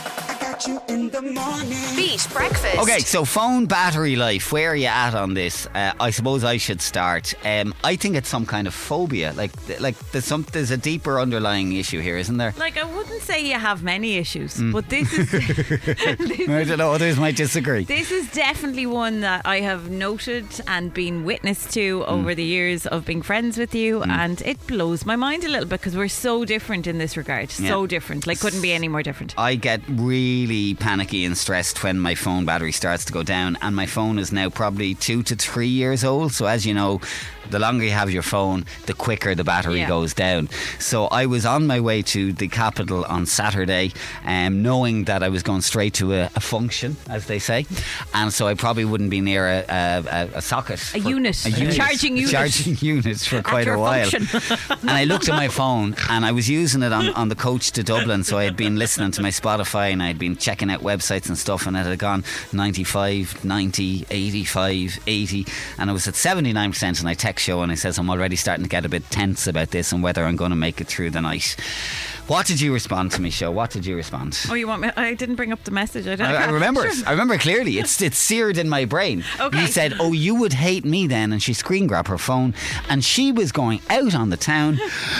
Beat breakfast. Okay, so phone battery life, where are you at on this? Uh, I suppose I should start. Um, I think it's some kind of phobia. Like, like there's some, there's a deeper underlying issue here, isn't there? Like, I wouldn't say you have many issues, Mm. but this is this, I don't know, others might disagree. this is definitely one that I have noted and been witness to over the years of being friends with you, and it blows my mind a little bit because we're so different in this regard. So Yeah. different. Like, couldn't be any more different. I get really panicky and stressed when my phone battery starts to go down, and my phone is now probably two to three years old. So as you know, the longer you have your phone, the quicker the battery Yeah. goes down. So I was on my way to the capital on Saturday, um, knowing that I was going straight to a, a function, as they say, and so I probably wouldn't be near a, a, a socket, A for- unit. A charging unit. charging unit for quite your a while. function. And I looked at my phone and I was using it on, on the coach to Dublin, so I had been listening to my Spotify and I had been checking out websites and stuff, and it had gone ninety-five, ninety, eighty-five, eighty, and I was at seventy-nine percent, and I text Show and I says I'm already starting to get a bit tense about this and whether I'm going to make it through the night. What did you respond to me, Show? What did you respond? Oh, you want me? I didn't bring up the message. I, don't, I, I can't- remember Sure. it. I remember it clearly. It's it's seared in my brain. Okay. You said, "Oh, you would hate me then," and she screen grabbed her phone, and she was going out on the town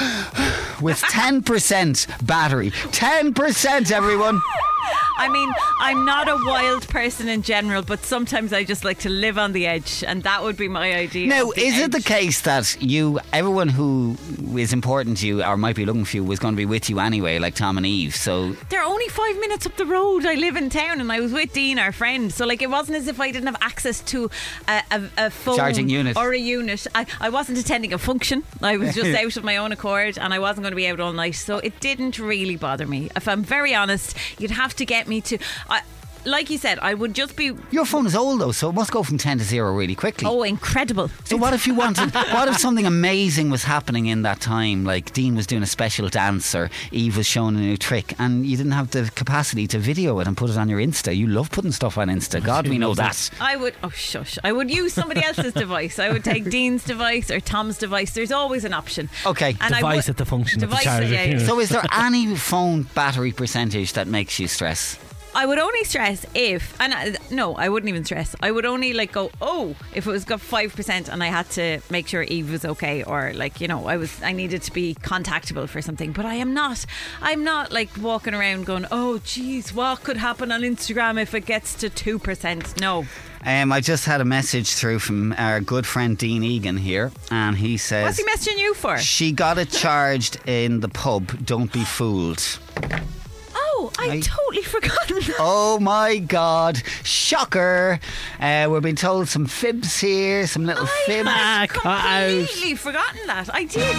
with ten percent battery. ten percent, everyone. I mean, I'm not a wild person in general, but sometimes I just like to live on the edge, and that would be my idea. Now, of the is it the edge. case that you, everyone who is important to you or might be looking for you was going to be with you anyway, like Tom and Eve? So They're only five minutes up the road. I live in town, and I was with Dean, our friend. So, like, it wasn't as if I didn't have access to a, a, a phone Charging unit. or a unit. I, I wasn't attending a function. I was just out of my own accord, and I wasn't going to be out all night. So it didn't really bother me. If I'm very honest, you'd have to get me to. I, like you said, I would just be. your phone is old though, so it must go from ten to zero really quickly. Oh, incredible! So what if you wanted, what if something amazing was happening in that time, like Dean was doing a special dance or Eve was showing a new trick, and you didn't have the capacity to video it and put it on your Insta? You love putting stuff on Insta. God, we know that. I would, oh shush, I would use somebody else's device. I would take Dean's device or Tom's device. There's always an option. Okay. And I Device would- at the function of the device, charger. yeah, yeah. So is there any phone battery percentage that makes you stress? I would only stress if, and I, no, I wouldn't even stress. I would only like go, oh, if it was got five percent and I had to make sure Eve was okay, or like, you know, I was, I needed to be contactable for something. But I am not, I'm not like walking around going, oh, geez, what could happen on Instagram if it gets to two percent? No. Um, I just had a message through from our good friend Dean Egan here, and he says What's he messaging you for? she got it charged in the pub. Don't be fooled. Oh, I'd I- totally forgotten that. Oh my God! Shocker! Uh, we're being told some fibs here, some little I fibs. had cut out. completely forgotten that. I did.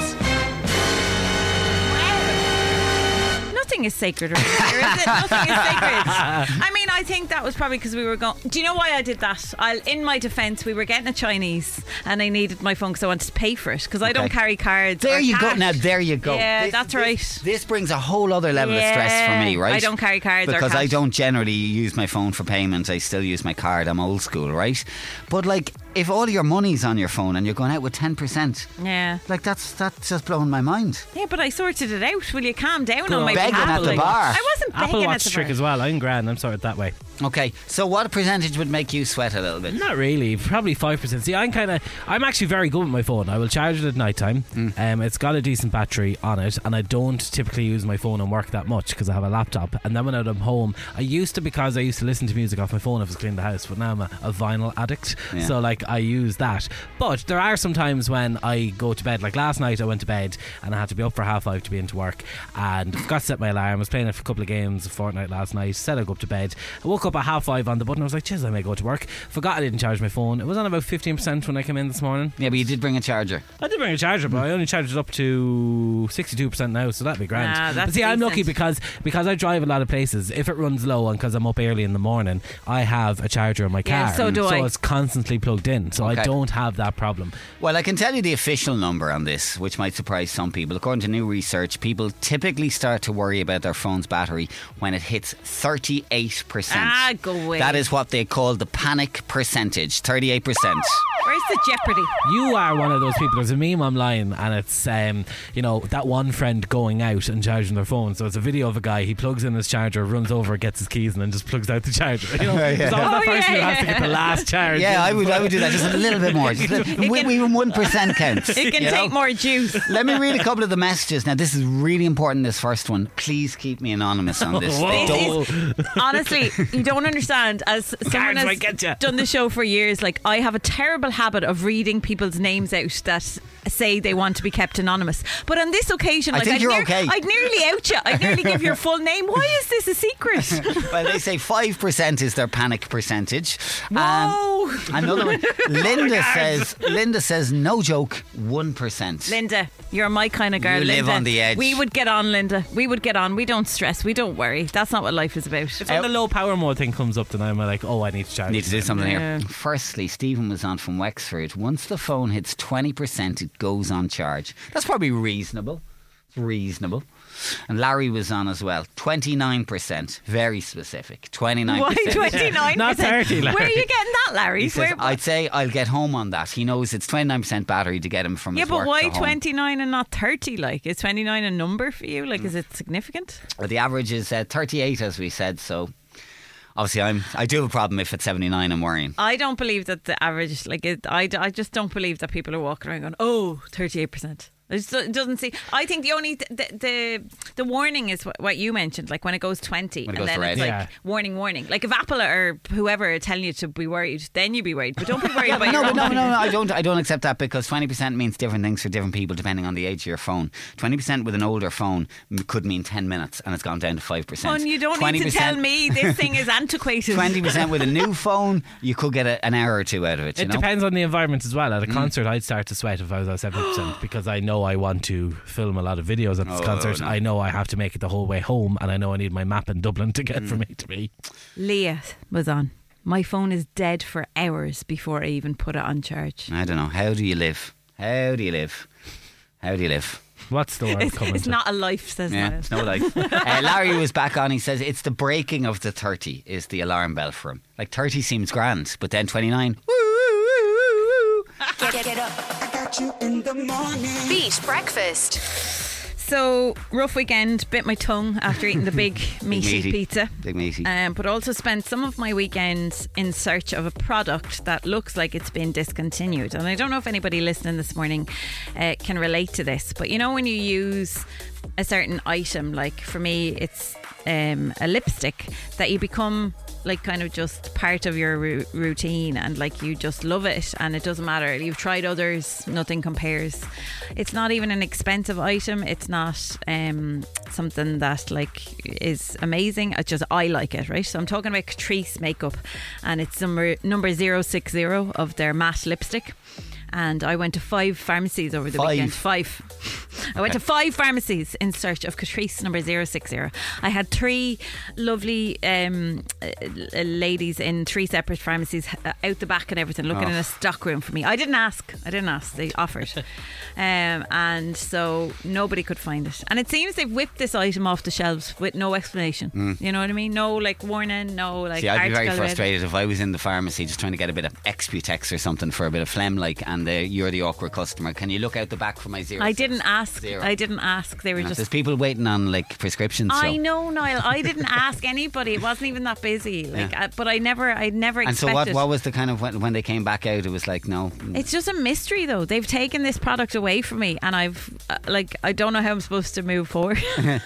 Wow. Nothing is sacred around here, is it? Nothing is sacred. I mean, I think that was probably because we were going. Do you know why I did that? I'll, in my defence, we were getting a Chinese, and I needed my phone because I wanted to pay for it because I don't Okay. carry cards. There or you go. cash. Now there you go. Yeah, This- that's this- right. This brings a whole other level of stress for me, Yeah, right? I don't carry cards or because I cash. don't generally use my phone for payments. I still use my card. I'm old school, right? But like, if all your money's on your phone and you're going out with ten percent, Yeah. like that's that's just blowing my mind. Yeah, but I sorted it out. Will you calm down Go on on. my Beg begging at the happy. bar. I wasn't begging Apple at Watch the trick bar. as well. I'm grand. I'm sorted that way. Okay, so what percentage would make you sweat a little bit? Not really. Probably five percent. See, I'm kind of. I'm actually very good with my phone. I will charge it at night time. Mm. Um, it's got a decent battery on it, and I don't typically use my phone on work that much because I have a laptop. And then when I'm home, I used to because I used to listen to music off my phone if I was cleaning the house. But now I'm a, a vinyl addict, Yeah. so like I use that. But there are some times when I go to bed. Like last night, I went to bed and I had to be up for half five to be into work, and forgot to set my alarm. I was playing a couple of games of Fortnite last night. Said I'd go up to bed. I woke up at half five on the button. I was like, "Jeez, I may go to work." Forgot I didn't charge my phone. It was on about fifteen percent when I came in this morning. Yeah, but you did bring a charger. I did bring a charger, but I only charged it up to sixty-two percent now, so that'd be grand. Ah, that's but see, I'm lucky decent. because because I drive a lot of places. If it runs low and because I'm up early in the morning, I have a charger in my car. Yeah, so do I. So it's constantly plugged in, so Okay. I don't have that problem. Well, I can tell you the official number on this, which might surprise some people. According to new research, people typically start to worry about their phone's battery when it hits thirty-eight percent. Ah, go away. That is what they call the panic percentage, thirty-eight percent. Where's the jeopardy? You are one of those people. There's a meme online, and it's um, you know, that one friend going out and charging their phone. So it's a video of a guy. He plugs in his charger, runs over, gets his keys, and then just plugs out the charger. You know, Yeah. there's always that Oh, person yeah, who has to get the yeah. last charge. Yeah, I would I would do that just a little bit more. Just a little, we, can- even one percent counts. It can you take know? more juice. Let me read a couple of the messages. Now, this is really important, this first one. Please keep me anonymous on this. Whoa. They This don't- is- honestly, you don't understand. As someone Guards has might get ya. done the show for years, like I have a terrible habit of reading people's names out that say they want to be kept anonymous. But on this occasion, I like think I'd, you're near- okay. I'd nearly out you. I'd nearly give your full name. Why is this a secret? Well, they say five percent is their panic percentage. Um, Whoa. another one. Linda says, Linda says, no joke, one percent. Linda, you're my kind of girl. You live Linda. on the edge. We would get on, Linda. We would get on. We don't stress. We don't worry. That's not what life is about. If when the low power mode thing comes up, then I'm like, oh, I need to charge. Need to do something Yeah. here. Firstly, Stephen was on from Wexford. Once the phone hits twenty percent, it goes on charge. That's probably reasonable. It's reasonable. And Larry was on as well. twenty-nine percent. Very specific. twenty-nine Why percent. twenty-nine? Not thirty, Larry. Where are you getting that, Larry? He says, Where- I'd say I'll get home on that. He knows it's twenty-nine percent battery to get him from yeah, his but work why to home. twenty-nine and not thirty? Like, is twenty-nine a number for you? Like, is it significant? Well, the average is uh, thirty-eight, as we said. So obviously, I'm I do have a problem if it's seventy-nine. I'm worrying. I don't believe that the average, like, it, I, I just don't believe that people are walking around going, oh, thirty-eight percent. It just it doesn't see. I think the only the the, the warning is what, what you mentioned, like when it goes twenty, When it and goes then to it's red. like Yeah. warning, warning. Like if Apple or whoever are telling you to be worried, then you be worried. But don't be worried about no, your but own no, no, phone. no, I don't. I don't accept that because twenty percent means different things for different people depending on the age of your phone. Twenty percent with an older phone m- could mean ten minutes, and it's gone down to five percent. Fun, you don't need to tell me this thing is antiquated. Twenty percent with a new phone, you could get a, an hour or two out of it. You It know? depends on the environment as well. Mm. At a concert, I'd start to sweat if I was at seventy percent because I know I want to film a lot of videos at this Oh, concert. no. I know I have to make it the whole way home, and I know I need my map in Dublin to get Mm. from A to B. Leah was on. My phone is dead for hours before I even put it on charge. I don't know. How do you live? How do you live? How do you live? What's the word It's, coming it's to? not a life, says Yeah, Niall. it's no life. uh, Larry was back on. He says it's the breaking of the thirty is the alarm bell for him. Like thirty seems grand, but then twenty-nine. Woo, woo, woo, woo, woo. Get, get up. I got you in the morning. Beat breakfast. So, rough weekend, bit my tongue after eating the big meaty, meaty. pizza. Big meaty. Um, but also spent some of my weekends in search of a product that looks like it's been discontinued. And I don't know if anybody listening this morning uh, can relate to this, but you know when you use a certain item, like for me it's um, a lipstick, that you become like kind of just part of your ru- routine and like you just love it and it doesn't matter. You've tried others, nothing compares. It's not even an expensive item. It's not um, something that like is amazing. It's just I like it, right? So I'm talking about Catrice makeup, and it's number number zero six zero of their matte lipstick. And I went to five pharmacies over the Five? weekend. Five. I went to five pharmacies in search of Catrice number zero six zero. I had three lovely um, uh, ladies in three separate pharmacies uh, out the back and everything, looking Oh. in a stock room for me. I didn't ask. I didn't ask. They offered. um, and so nobody could find it. And it seems they've whipped this item off the shelves with no explanation. You know what I mean? No like warning, no like See, I'd be very article read. frustrated if I was in the pharmacy just trying to get a bit of Exputex or something for a bit of phlegm, like, and and the, you're the awkward customer. Can you look out the back for my zero? I didn't ask. Zero. I didn't ask. They were No, just. There's people waiting on like prescriptions. I so. know, Niall. I didn't ask anybody. It wasn't even that busy. Like, Yeah. uh, but I never, I never And so expected. what? What was the kind of when, when they came back out? It was like no. It's just a mystery, though. They've taken this product away from me, and I've uh, like I don't know how I'm supposed to move forward.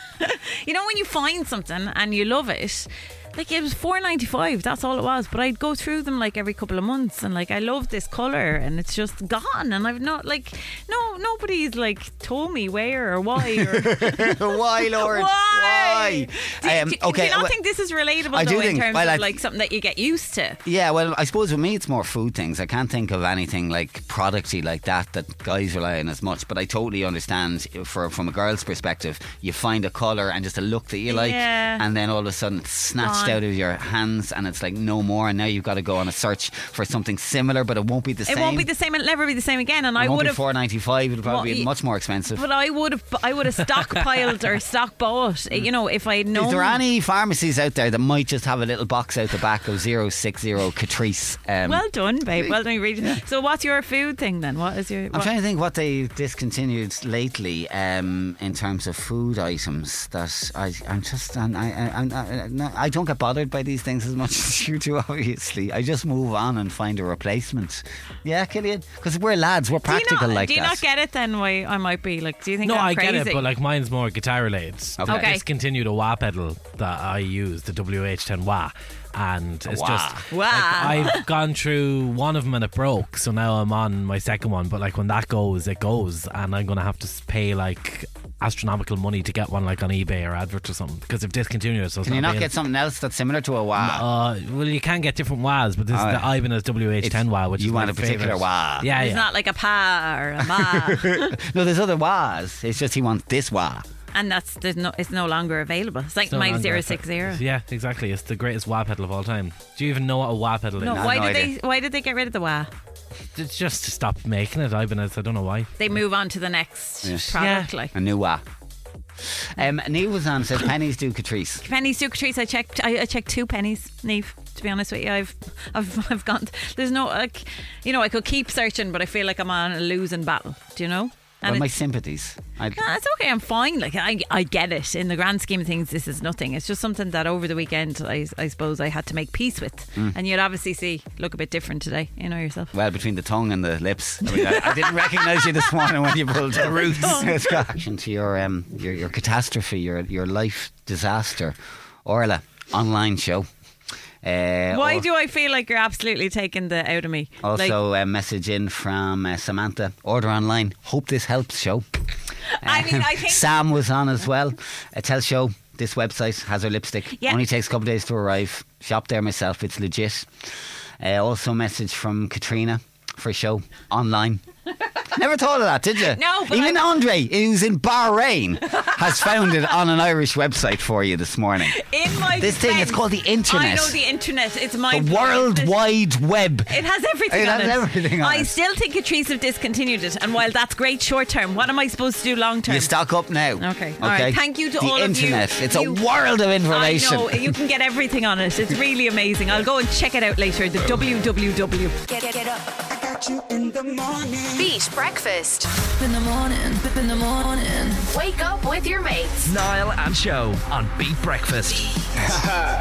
You know, when you find something and you love it. Like, it was four ninety-five, that's all it was, but I'd go through them like every couple of months, and like I love this colour, and it's just gone, and I've not like no nobody's like told me where or why or Why, Lord? why. Do, Um, do, okay, do you not well, think this is relatable I do though in think- terms well, of I- like something that you get used to? Yeah, well, I suppose with me it's more food things. I can't think of anything like producty like that that guys rely on as much. But I totally understand for from a girl's perspective, you find a colour and just a look that you like, Yeah. and then all of a sudden it's snatched Gone. out of your hands, and it's like no more. And now you've got to go on a search for something similar, but it won't be the It same. won't be the same. It'll never be the same again. And It I won't would be have. four ninety five. It'll probably Well, be y- much more expensive. But I would have. I would have stockpiled or stock bought. You know, if I had known. Is there any pharmacies out there that might just have a little box out the back of zero six zero Catrice? Um, Well done, babe. Well done. Really. So, what's your food thing then? What is your? I'm What? trying to think what they discontinued lately um, in terms of food items that I, I'm just I, I, I, I, I don't get bothered by these things as much as you do. Obviously, I just move on and find a replacement. Yeah, Killian, because we're lads, we're Do you practical not, like do you that. not get it then? Why I might be like? Do you think No, I'm I crazy? get it, but like mine's more guitar related. Okay. I Okay. discontinued a wah pedal that I use, the W H ten wah, and it's wah. just Wah. like, I've gone through one of them and it broke, so now I'm on my second one. But like when that goes, it goes, and I'm gonna have to s- pay like astronomical money to get one like on eBay or advert or something because they've discontinued it. So it's Can you not available. get something else that's similar to a wah? Uh, well, you can get different wahs, but this Oh, is yeah. the Ibanez W H ten wah, which you is want my a particular favourite. wah. Yeah, It's yeah. not like a pa or a ma, No, there's other wahs. It's just he wants this wah. and that's there's no. It's no longer available. It's like It's no my longer zero a- six zero. Yeah, exactly. It's the greatest wah pedal of all time. Do you even know what a wah pedal No, is? No, why no did idea. they? Why did they get rid of the wah? It's just to stop making it. Ibanez. I don't know why. They move on to the next Yes. product. Yeah. Like A new wah. Um, Neil was on says pennies do Catrice. pennies to Catrice. I checked. I, I checked two pennies, Neve. To be honest with you, I've, I've, I've gone. There's no like, you know, I could keep searching, but I feel like I'm on a losing battle. Do you know? And Well, my it's- sympathies. I'd, No, it's okay. I'm fine. Like I, I get it. In the grand scheme of things, this is nothing. It's just something that over the weekend, I, I suppose, I had to make peace with. Mm. And you'd obviously see look a bit different today. You know yourself. Well, between the tongue and the lips. I, mean, I, I didn't recognise you this morning when you pulled the roots. It's got action to your um your, your catastrophe, your your life disaster. Orla, online show. Uh, Why or- do I feel like you're absolutely taking the out of me? Like, Also, a message in from uh, Samantha. Order online. Hope this helps. Show. I mean, I think- Sam was on as well. Uh, tell show. This website has her lipstick. Yeah. Only takes a couple of days to arrive. Shop there myself. It's legit. Uh, also, a message from Katrina for show online. Never thought of that, did you? No, but Even I- Andre, who's in Bahrain, has found it on an Irish website for you this morning. in my This thing, it's defense, called the internet. I know the internet. It's my The World Wide Web. It has everything It on has it. everything on I it. still think Catrice have discontinued it, and while that's great short term, what am I supposed to do long term? You stock up now. Okay. All right. Thank you to the all of you. internet. It's You- a world of information. I know you can get everything on it. It's really amazing. I'll go and check it out later. The W W W. Get, get, get up. I got you in the morning. Beat Breakfast. In the morning, bip in the morning. Wake up with your mates. Niall and Show on Beat Breakfast. Get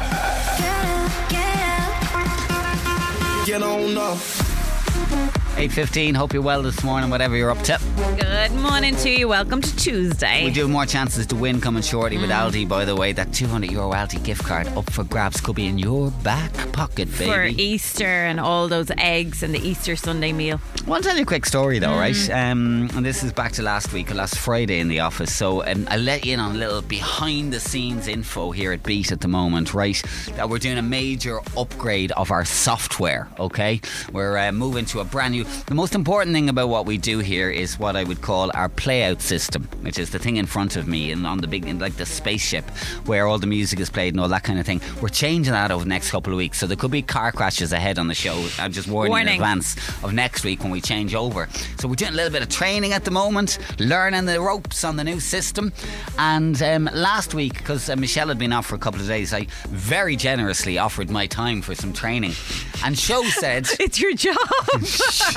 up, get up. Get on up. eight fifteen, hope you're well this morning, whatever you're up to. Good morning to you. Welcome to Tuesday. We do have more chances to win coming shortly with Aldi, by the way. That two hundred euro Aldi gift card up for grabs could be in your back pocket, baby. for Easter and all those eggs and the Easter Sunday meal. I want to tell you a quick story though, right? Um, and this is back to last week, or last Friday in the office. So um, I'll let you in on a little behind the scenes info here at Beat at the moment, right? That we're doing a major upgrade of our software, okay? We're uh, moving to a brand new... The most important thing about what we do here is what I would call our playout system, which is the thing in front of me and on the big, like the spaceship where all the music is played and all that kind of thing. We're changing that over the next couple of weeks. So there could be car crashes ahead on the show. I'm just warning, Warning. in advance of next week when we change over. So we're doing a little bit of training at the moment, learning the ropes on the new system. And um, last week, because uh, Michelle had been off for a couple of days, I very generously offered my time for some training. And Show said... It's your job.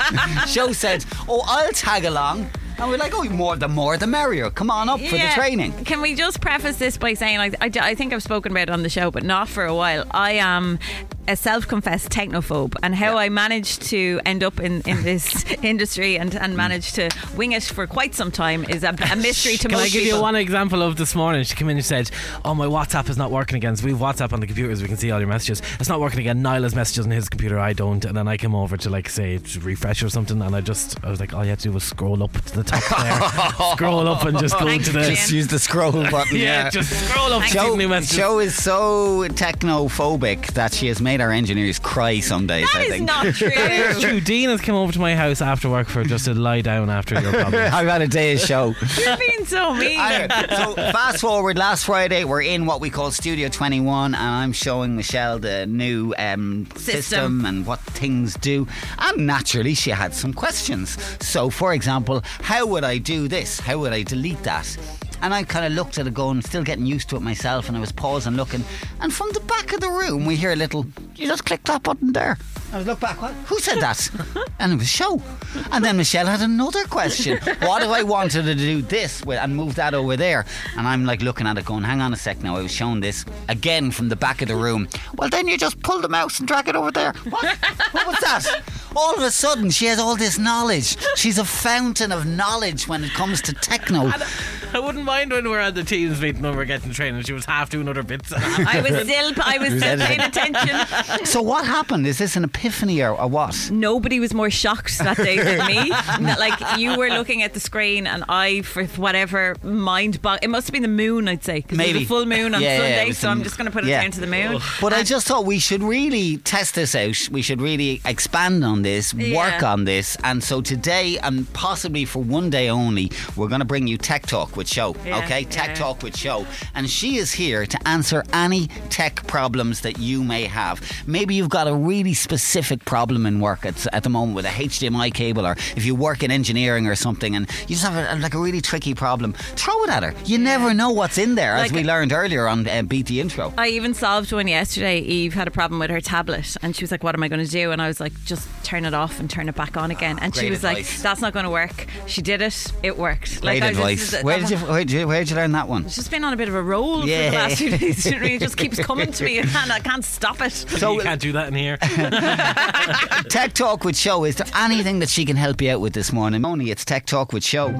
Show said, oh, I'll tag along. And we're like, oh, more the more the merrier. Come on up for the Yeah. training. Can we just preface this by saying, like, I, I think I've spoken about it on the show, but not for a while. I am a self-confessed technophobe, and how Yeah. I managed to end up in, in this industry and, and managed to wing it for quite some time is a, a mystery to Can most I give people. you one example of this morning? She came in and said, oh, my WhatsApp is not working again. So we have WhatsApp on the computers, we can see all your messages. It's not working again. Niall has messages on his computer, I don't. And then I came over to, like, say, to refresh or something, and I just, I was like, all you had to do was scroll up to the top there. Scroll up and just go Thanks, to the... Gillian. Just use the scroll button. Yeah, just scroll up to see Joe, new messages. Joe is so technophobic that she has made our engineers cry some days, That I is think. not true. It's true. Dean has come over to my house after work for just to lie down after your problem. I've had a day's show. You're being so mean. Anyway, so fast forward, last Friday we're in what we call Studio twenty-one, and I'm showing Michelle the new um, system. System. and what things do, and naturally she had some questions. So for example, how would I do this? How would I delete that? And I kind of looked at it going, still getting used to it myself, and I was pausing looking, and from the back of the room we hear a little, you just click that button there. I was look back, what? Who said that? And it was Show. And then Michelle had another question. What if I wanted to do this with, and move that over there? And I'm like looking at it going, hang on a sec now, I was shown this again from the back of the room. Well, then you just pull the mouse and drag it over there. What? What was that? All of a sudden she has all this knowledge. She's a fountain of knowledge when it comes to techno. I wouldn't mind when we're at the teams meeting when we're getting training. She was half doing other bits. I was still, I was still paying attention. So what happened? Is this an epiphany or, or what? Nobody was more shocked that day than me. That, like, you were looking at the screen and I, for whatever mind bog, it must have been the moon, I'd say, because it was Maybe. a full moon on Yeah, yeah, Sunday, it was so the I'm m- just going to put it yeah. down to the moon. But I just thought we should really test this out. We should really expand on this, Yeah. work on this. And so today, and possibly for one day only, we're going to bring you Tech Talk with Show. Yeah, Okay? yeah, Tech yeah. Talk with Show. And she is here to answer any tech problems that you may have. Maybe you've got a really specific problem in work at, at the moment with a H D M I cable, or if you work in engineering or something and you just have a, like a really tricky problem, throw it at her. You never know what's in there, as Like- we learned earlier on uh, Beat the Intro. I even solved one yesterday. Eve had a problem with her tablet and she was like, what am I going to do? And I was like, just turn it off and turn it back on again. And she Great was advice. like, that's not going to work. She did it. It worked. Great like, I was advice. just- where, did you, where, did you, where did you learn that one? It's just been on a bit of a roll Yeah. for the last few days. It just keeps coming to me and I can't stop it. So you can't do that in here. Tech Talk with Show. Is there anything that she can help you out with this morning? Only it's Tech Talk with Show.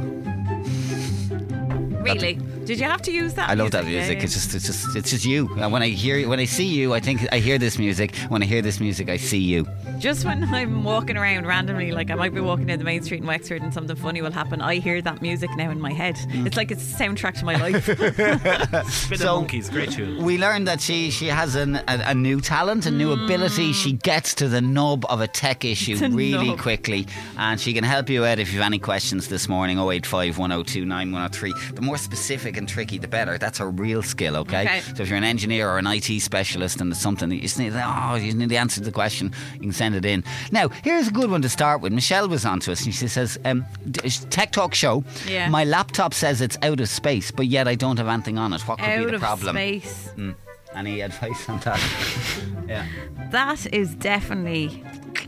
Really? Did you have to use that? I love that music? music. Yeah, It's just, it's just, it's just you. And when I hear, when I see you, I think I hear this music. When I hear this music, I see you. yeah. Just when I'm walking around randomly, like I might be walking down the main street in Wexford and something funny will happen, I hear that music now in my head. Mm. It's like it's a soundtrack to my life. Bit So- of monkeys, great tune. We learned that she she has an, a, a new talent, a new ability. She gets to the nub of a tech issue The really nub. quickly, and she can help you out if you have any questions this morning. oh eight five, one oh two, nine one oh three. The more specific and tricky, the better. That's a real skill, okay? Okay. So if you're an engineer or an I T specialist and it's something that you just need, oh, you need the answer to the question, you can send it in. Now, here's a good one to start with. Michelle was on to us and she says, um, d- Tech Talk Show, Yeah. my laptop says it's out of space, but yet I don't have anything on it. What could be Out the of problem? space. Mm. Any advice on that? Yeah. That is definitely.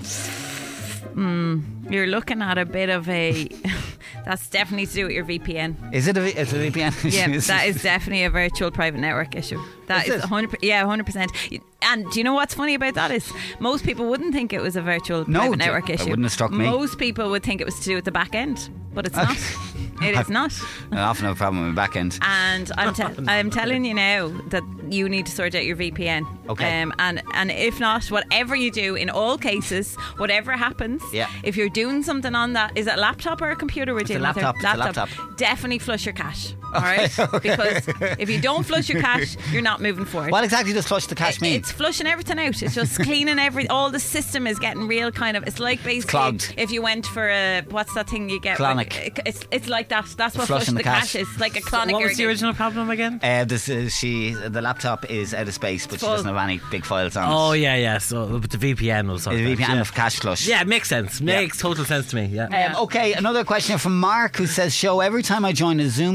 Mm, you're looking at a bit of a. That's definitely to do with your V P N. Is it a, it's a V P N? Yeah, that is definitely a virtual private network issue. That Is is it? one hundred percent. Yeah, one hundred percent. And do you know what's funny about that is most people wouldn't think it was a virtual No, private d- network that issue. wouldn't have struck me. Most people would think it was to do with the back end, but it's not. It is not. I often have a problem with my back end. And I'm, te- I'm telling you now that you need to sort out your V P N. Okay. Um, and, and if not, whatever you do, in all cases, whatever happens, Yeah. if you're doing something on that, is it a laptop or a computer we're It's a dealing with here? laptop, it's a laptop. Definitely flush your cache. All right? Because if you don't flush your cache, you're not moving forward. What exactly does flush the cache mean? It's flushing everything out. It's just cleaning every. All the system is getting real kind of. It's like basically clogged. if you went for a what's that thing you get? Clonic. It's it's like that. That's what Flushing flushing the the cache. cache is. Like a clonic. What was the irrigation. original problem again? Uh, this is she. The laptop is out of space, but she Full. doesn't have any big files on Oh it. yeah, yeah. So but the V P N will sort It's a that, V P N yeah. of cache flush. Yeah, it makes sense. Makes total sense to me. Yeah. Um, okay, another question from Mark who says, Show, every time I join a Zoom call,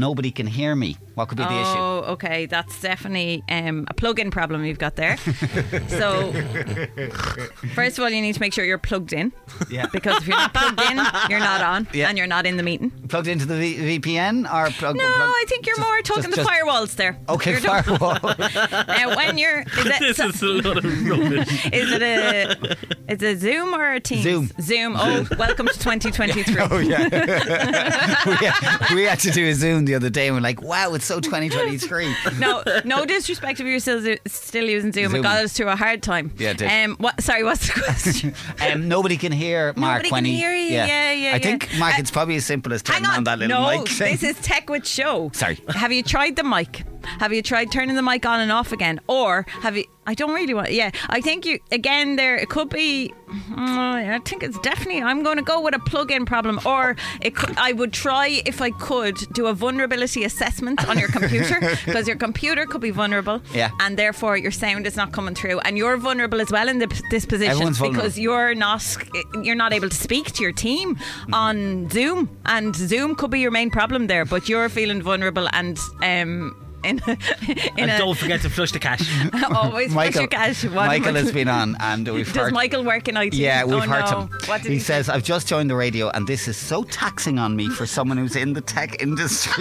nobody can hear me. What could be the issue? Oh, okay. That's definitely um, a plug-in problem you've got there. So, first of all, you need to make sure you're plugged in. Yeah. Because if you're not plugged in, you're not on, Yeah. and you're not in the meeting. Plugged into the v- VPN or plug? No, plug- I think you're just- more talking just- the just- firewalls there. Okay, You're done. firewall. Now, when you're, is it, This so- is a lot of rubbish. is it a, is it Zoom or a Teams? Zoom. Zoom. Oh, welcome to twenty twenty-three. Oh yeah. we, had, we had to do a Zoom the other day and we're like, wow, it's so twenty twenty-three. No, no disrespect if you're still still using Zoom. Zoom. It got us through a hard time. Yeah, it did. Um, what? Sorry, what's the question? Um, nobody can hear Mark Nobody when can he. hear you, yeah, yeah, I yeah. think Mark, Uh, it's probably as simple as Hang turning on, on, that little no, mic thing. this is Tech with Show. Sorry. Have you tried the mic? Have you tried turning the mic on and off again? Or have you... I don't really want... Yeah, I think you... Again, there... It could be... mm, I think it's definitely... I'm going to go with a plug-in problem. Or it could, I would try, if I could, do a vulnerability assessment on your computer. Because your computer could be vulnerable. Yeah. And therefore, your sound is not coming through. And you're vulnerable as well in the, this position. Everyone's vulnerable. Because you're not... You're not able to speak to your team on Zoom. And Zoom could be your main problem there. But you're feeling vulnerable and... um. In, a, in And a, don't forget to flush the cash. always push your cash. What- Michael what- has been on and we've Does heard. Michael work in I T? Yeah, we've oh, heard no. him. What did he he say? says, I've just joined the radio and this is so taxing on me for someone who's in the tech industry.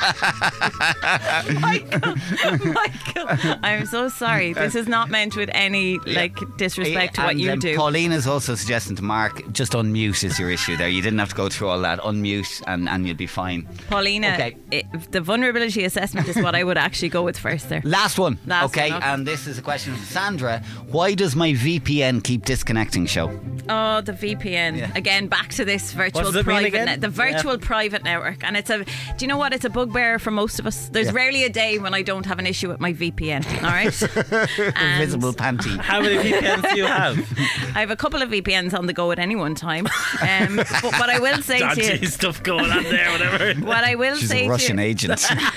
Michael, Michael, I'm so sorry. This is not meant with any like disrespect to what And, you um, do. Pauline is also suggesting to Mark, just unmute is your issue there. You didn't have to go through all that. Unmute and, and you'll be fine. Paulina, Okay. it, the vulnerability assessment is what I would actually go with first there. Last one. Last okay, one, okay. and this is a question from Sandra. Why does my V P N keep disconnecting, show? Oh, the V P N. Yeah. Again, back to this virtual does it mean private again? net. The virtual private network. And it's a, do you know what? It's a bugbear for most of us. There's Yeah. rarely a day when I don't have an issue with my V P N. All right? And Invisible panty. How many V P Ns do you have? I have a couple of V P Ns on the go at any one time. Um, but what I will say to Dodgy you, stuff going on there, whatever. what I will She's say a Russian to you, agent.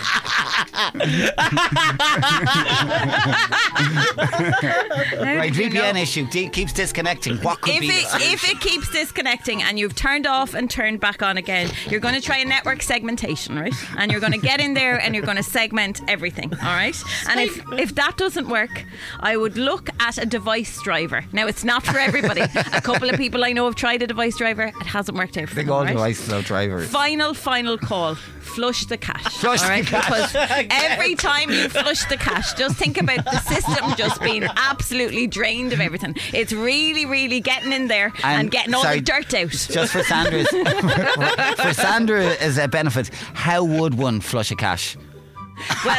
Right, you V P N know? issue de- keeps disconnecting. What could If be? it, the- if it keeps disconnecting and you've turned off and turned back on again, you're going to try a network segmentation, right? And you're going to get in there and you're going to segment everything, all right? And if, if that doesn't work, I would look at a device driver. Now, it's not for everybody. A couple of people I know have tried a device driver. It hasn't worked out for Big them, old right? devices, no drivers. Final, final call. Flush the cash. Flush all the right? cash. Because every time you flush the cash, just think about the system just being absolutely drained of everything. It's really, really getting in there and, And, getting all sorry, the dirt out. Just for Sandra's, for Sandra as a benefit, how would one flush a cash? Well,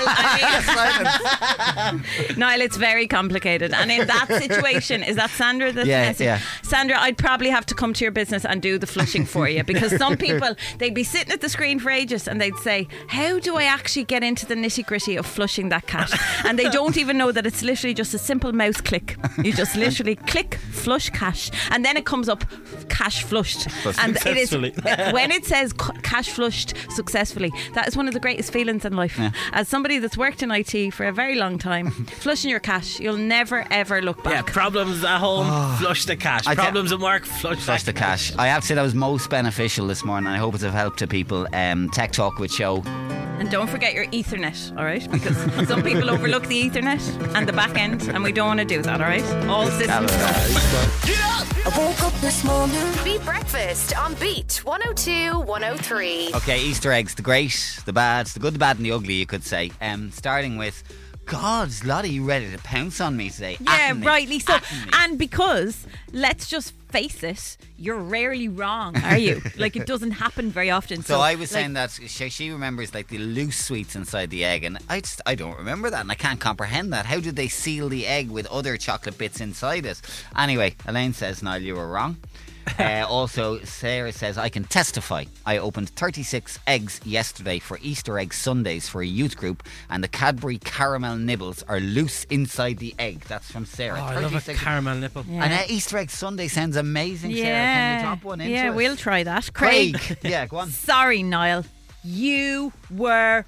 I mean, Niall, it's very complicated. And in that situation, is that Sandra that's Yeah, messaging? yeah. Sandra, I'd probably have to come to your business and do the flushing for you, because some people, they'd be sitting at the screen for ages and they'd say, how do I actually get into the nitty gritty of flushing that cash? And they don't even know that it's literally just a simple mouse click. You just literally click flush cash and then it comes up cash flushed. And it is, Successfully. when it says c- cash flushed successfully, that is one of the greatest feelings in life. Yeah. As somebody that's worked in I T for a very long time, flushing your cash, you'll never ever look Yeah, back. problems at home, flush the cash. I te- Problems at work, flush, Flush the cash. I have to say that was most beneficial this morning. I hope it's of help to people. Um, Tech Talk with Show. And don't forget your Ethernet, all right? Because some people overlook the Ethernet and the back end, and we don't want to do that, all right? All systems go. I woke up this morning. Beat Breakfast on Beat one oh two, one oh three. Okay, Easter eggs, the great, the bad, the good, the bad, and the ugly, you could say. Um, starting with, God, Lottie, you ready to pounce on me today? Yeah, Atting me, rightly so. atting me. And because, let's just face it, you're rarely wrong, are you? Like, it doesn't happen very often. So, So, I was like, saying that she, she remembers like the loose sweets inside the egg, and I just I don't remember that, and I can't comprehend that. How did they seal the egg with other chocolate bits inside it? Anyway, Elaine says, Niall, you were wrong. Uh, also, Sarah says, I can testify. I opened thirty-six eggs yesterday for Easter egg Sundays for a youth group, and the Cadbury caramel nibbles are loose inside the egg. That's from Sarah. Oh, I love a thirty-six caramel nipple. Yeah. And uh, Easter egg Sunday sounds amazing, Sarah. Can Yeah, you drop one into yeah, us? we'll try that. Craig, Craig. Yeah, go on. sorry, Niall. You were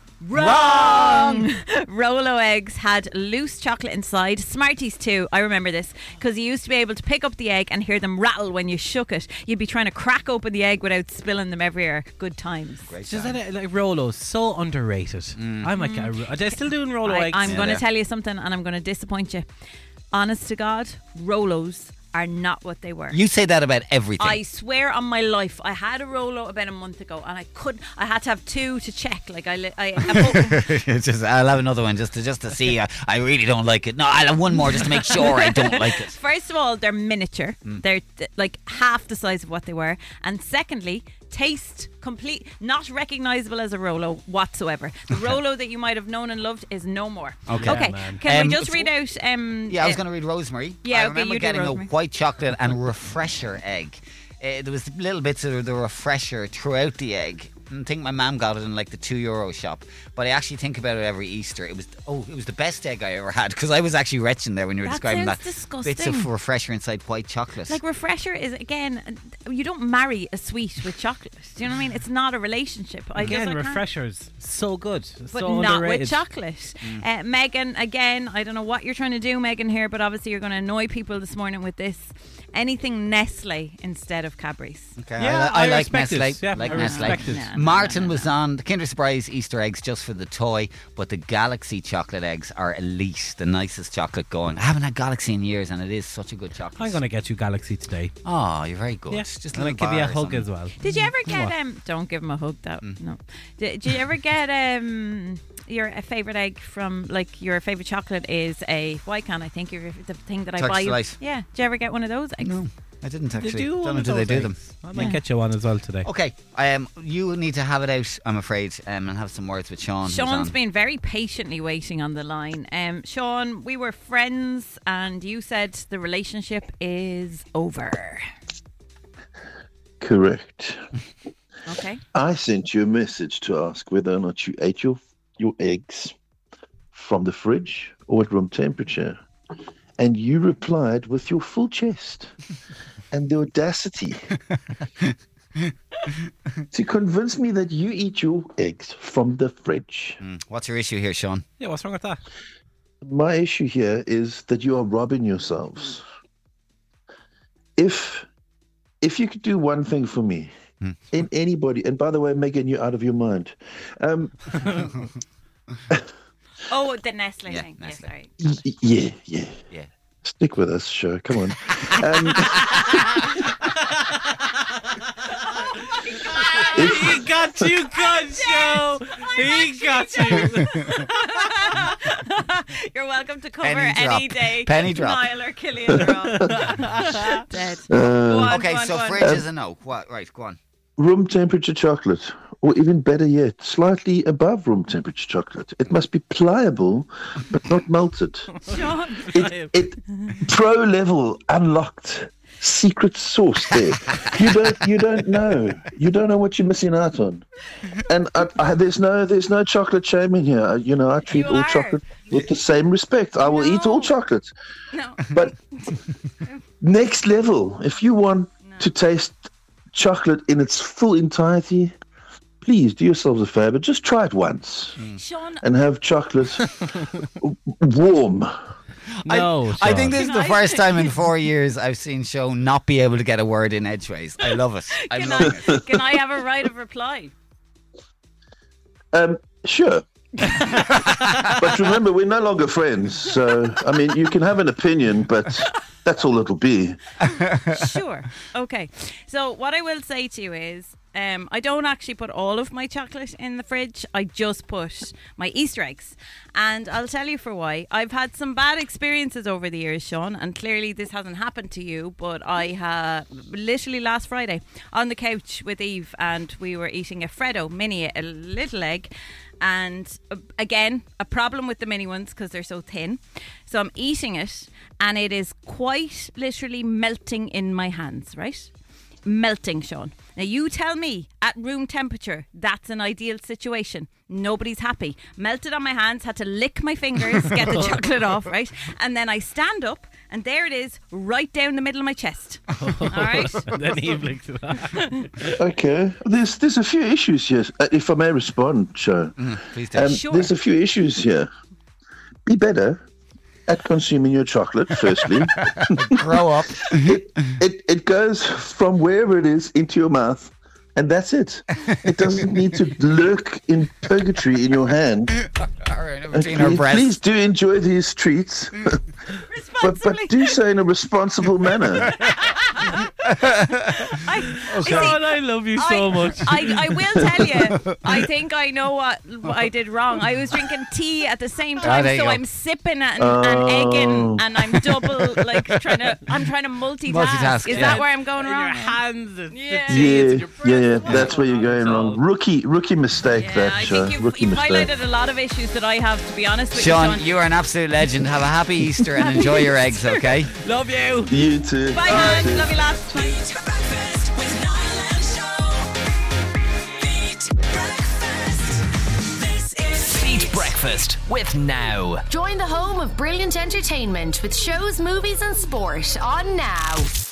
wrong. Rolo eggs had loose chocolate inside. Smarties too. I remember this because you used to be able to pick up the egg and hear them rattle when you shook it. You'd be trying to crack open the egg without spilling them everywhere. Good times. Great Just time. that, like Rolo's so underrated. I might get. A, are they still doing Rolo I, eggs? I'm Yeah, going to they are. tell you something and I'm going to disappoint you. Honest to God, Rolos are not what they were. You say that about everything. I swear on my life, I had a Rolo about a month ago, and I couldn't. I had to have two to check. Like I, li- I have It's just, I'll have another one just to just to see. Uh, I really don't like it. No, I'll have one more just to make sure I don't like it. First of all, they're miniature. They're th- like half the size of what they were. And secondly, taste complete, not recognisable as a Rolo whatsoever. The Rolo that you might have known and loved is no more. Okay. Okay. Yeah, man. Can Um, we just read out? Um, Yeah, I was uh, going to read Rosemary. Yeah, I okay, remember you do getting Rosemary. a white chocolate and refresher egg. Uh, there was little bits of the refresher throughout the egg. I think my mum got it in like the two euro shop, but I actually think about it every Easter. It was oh, it was the best egg I ever had because I was actually retching there when you were That describing sounds that. disgusting. Bits of refresher inside white chocolate. Like refresher is again, you don't marry a sweet with chocolate. Do you know what I mean? It's not a relationship. I just, Again, I can't- refreshers, so good, but so not underrated. with chocolate. Uh, Megan, again, I don't know what you're trying to do, Megan, here, but obviously you're going to annoy people this morning with this. Anything Nestle instead of Cadbury's. Okay, Yeah, I, I, I like respect Nestle. it. Yeah, like I Nestle. respect it. No, no, Martin no, no, was on the Kinder Surprise Easter eggs just for the toy, but the Galaxy chocolate eggs are elite, the nicest chocolate going. I haven't had Galaxy in years, and it is such a good chocolate. I'm going to get you Galaxy today. Oh, you're very good. Yeah, Just a I'm little going to give you a bar or hug something. as well. Did you ever get What? um? Don't give him a hug. That no. Did, did you ever get um? Your a favorite egg from like your favorite chocolate is a white can. I think your the thing that I Turkish buy. you- delight. Yeah. Did you ever get one of those eggs? No, I didn't They actually. do Don't one know of do they those do them. eggs. I might Yeah. get you one as well today. Okay, um, you need to have it out, I'm afraid, um, and have some words with Sean. who's Sean's on. been very patiently waiting on the line. Um, Sean, we were friends, and you said the relationship is over. Correct. Okay. I sent you a message to ask whether or not you ate your your eggs from the fridge or at room temperature, and you replied with your full chest and the audacity to convince me that you eat your eggs from the fridge. Mm, What's your issue here, Sean? Yeah, what's wrong with that? My issue here is that you are robbing yourselves. If if you could do one thing for me, Hmm. in anybody, and by the way, Megan, you're out of your mind. Um, Oh, the Nestle Yeah, thing. Nestle. Yeah, sorry. y- yeah, yeah. Yeah. Stick with us, sure. Come on. Um, He got you good, Joe. He got you. You're welcome to cover Penny any drop. day. Penny drop. Niall or Killian are on. Dead. uh, Go on, Okay, go on, so go on. fridge is a no. What? Right, go on. room temperature chocolate, or even better yet, slightly above room temperature chocolate. It must be pliable, but not melted. Sean. It, it pro level unlocked secret sauce there. You don't you don't know. You don't know what you're missing out on. And I, I, there's no there's no chocolate shaming here. I- You know, I treat You all are. chocolate with the same respect. I will eat all No. chocolate. No. But next level, if you want to taste chocolate in its full entirety, please do yourselves a favor. Just try it once Sean, and have chocolate warm. No, I think this is Can the I- first time in four years I've seen Sean not be able to get a word in edgeways. I love it. I'm can loving I, it. can I have a right of reply? Um, sure. But remember, we're no longer friends. So, I mean, you can have an opinion, but that's all it'll be. Sure. Okay. So what I will say to you is, um, I don't actually put all of my chocolate in the fridge. I just put my Easter eggs, and I'll tell you for why. I've had some bad experiences over the years, Sean, and clearly this hasn't happened to you. But I had literally last Friday on the couch with Eve, and we were eating a Freddo mini, a little egg. And uh, again, a problem with the mini ones because they're so thin. So I'm eating it, and it is quite literally melting in my hands, right? melting, Sean. Now you tell me at room temperature that's an ideal situation. Nobody's happy. Melted on my hands, had to lick my fingers, get the chocolate off, right? And then I stand up and there it is, right down the middle of my chest. All right? And then he licked it off. Okay, there's there's a few issues here. Uh, if I may respond, Sean. Mm, please do. Um, Sure. There's a few issues here. Be better at consuming your chocolate, firstly. Grow up. it, it it goes from wherever it is into your mouth, and that's it. It doesn't need to lurk in purgatory in your hand. All right, And between our please, breaths. please do enjoy these treats, but but do so in a responsible manner. I, Sean, I love you so I, much. I, I will tell you, I think I know what, what I did wrong. I was drinking tea at the same time, there you so go. I'm sipping and, Oh. and egging, and I'm double, like, trying to, I'm trying to multitask. Multitask, Is yeah. that where I'm going In wrong? your hands, it's Yeah. the tea, it's Yeah, in your yeah, yeah. breath. That's where you're going wrong. Rookie, rookie mistake. Yeah, that I uh, think you've, rookie you've mistake. highlighted a lot of issues that I have, to be honest with Sean, you, Sean. you are an absolute legend. Have a happy Easter and enjoy your eggs, okay? Love you. You too. Bye, man. Love you, lads. Beat Breakfast with Niall and Show. Beat Breakfast. This is Beat Breakfast with Now. Join the home of brilliant entertainment with shows, movies, and sport on Now.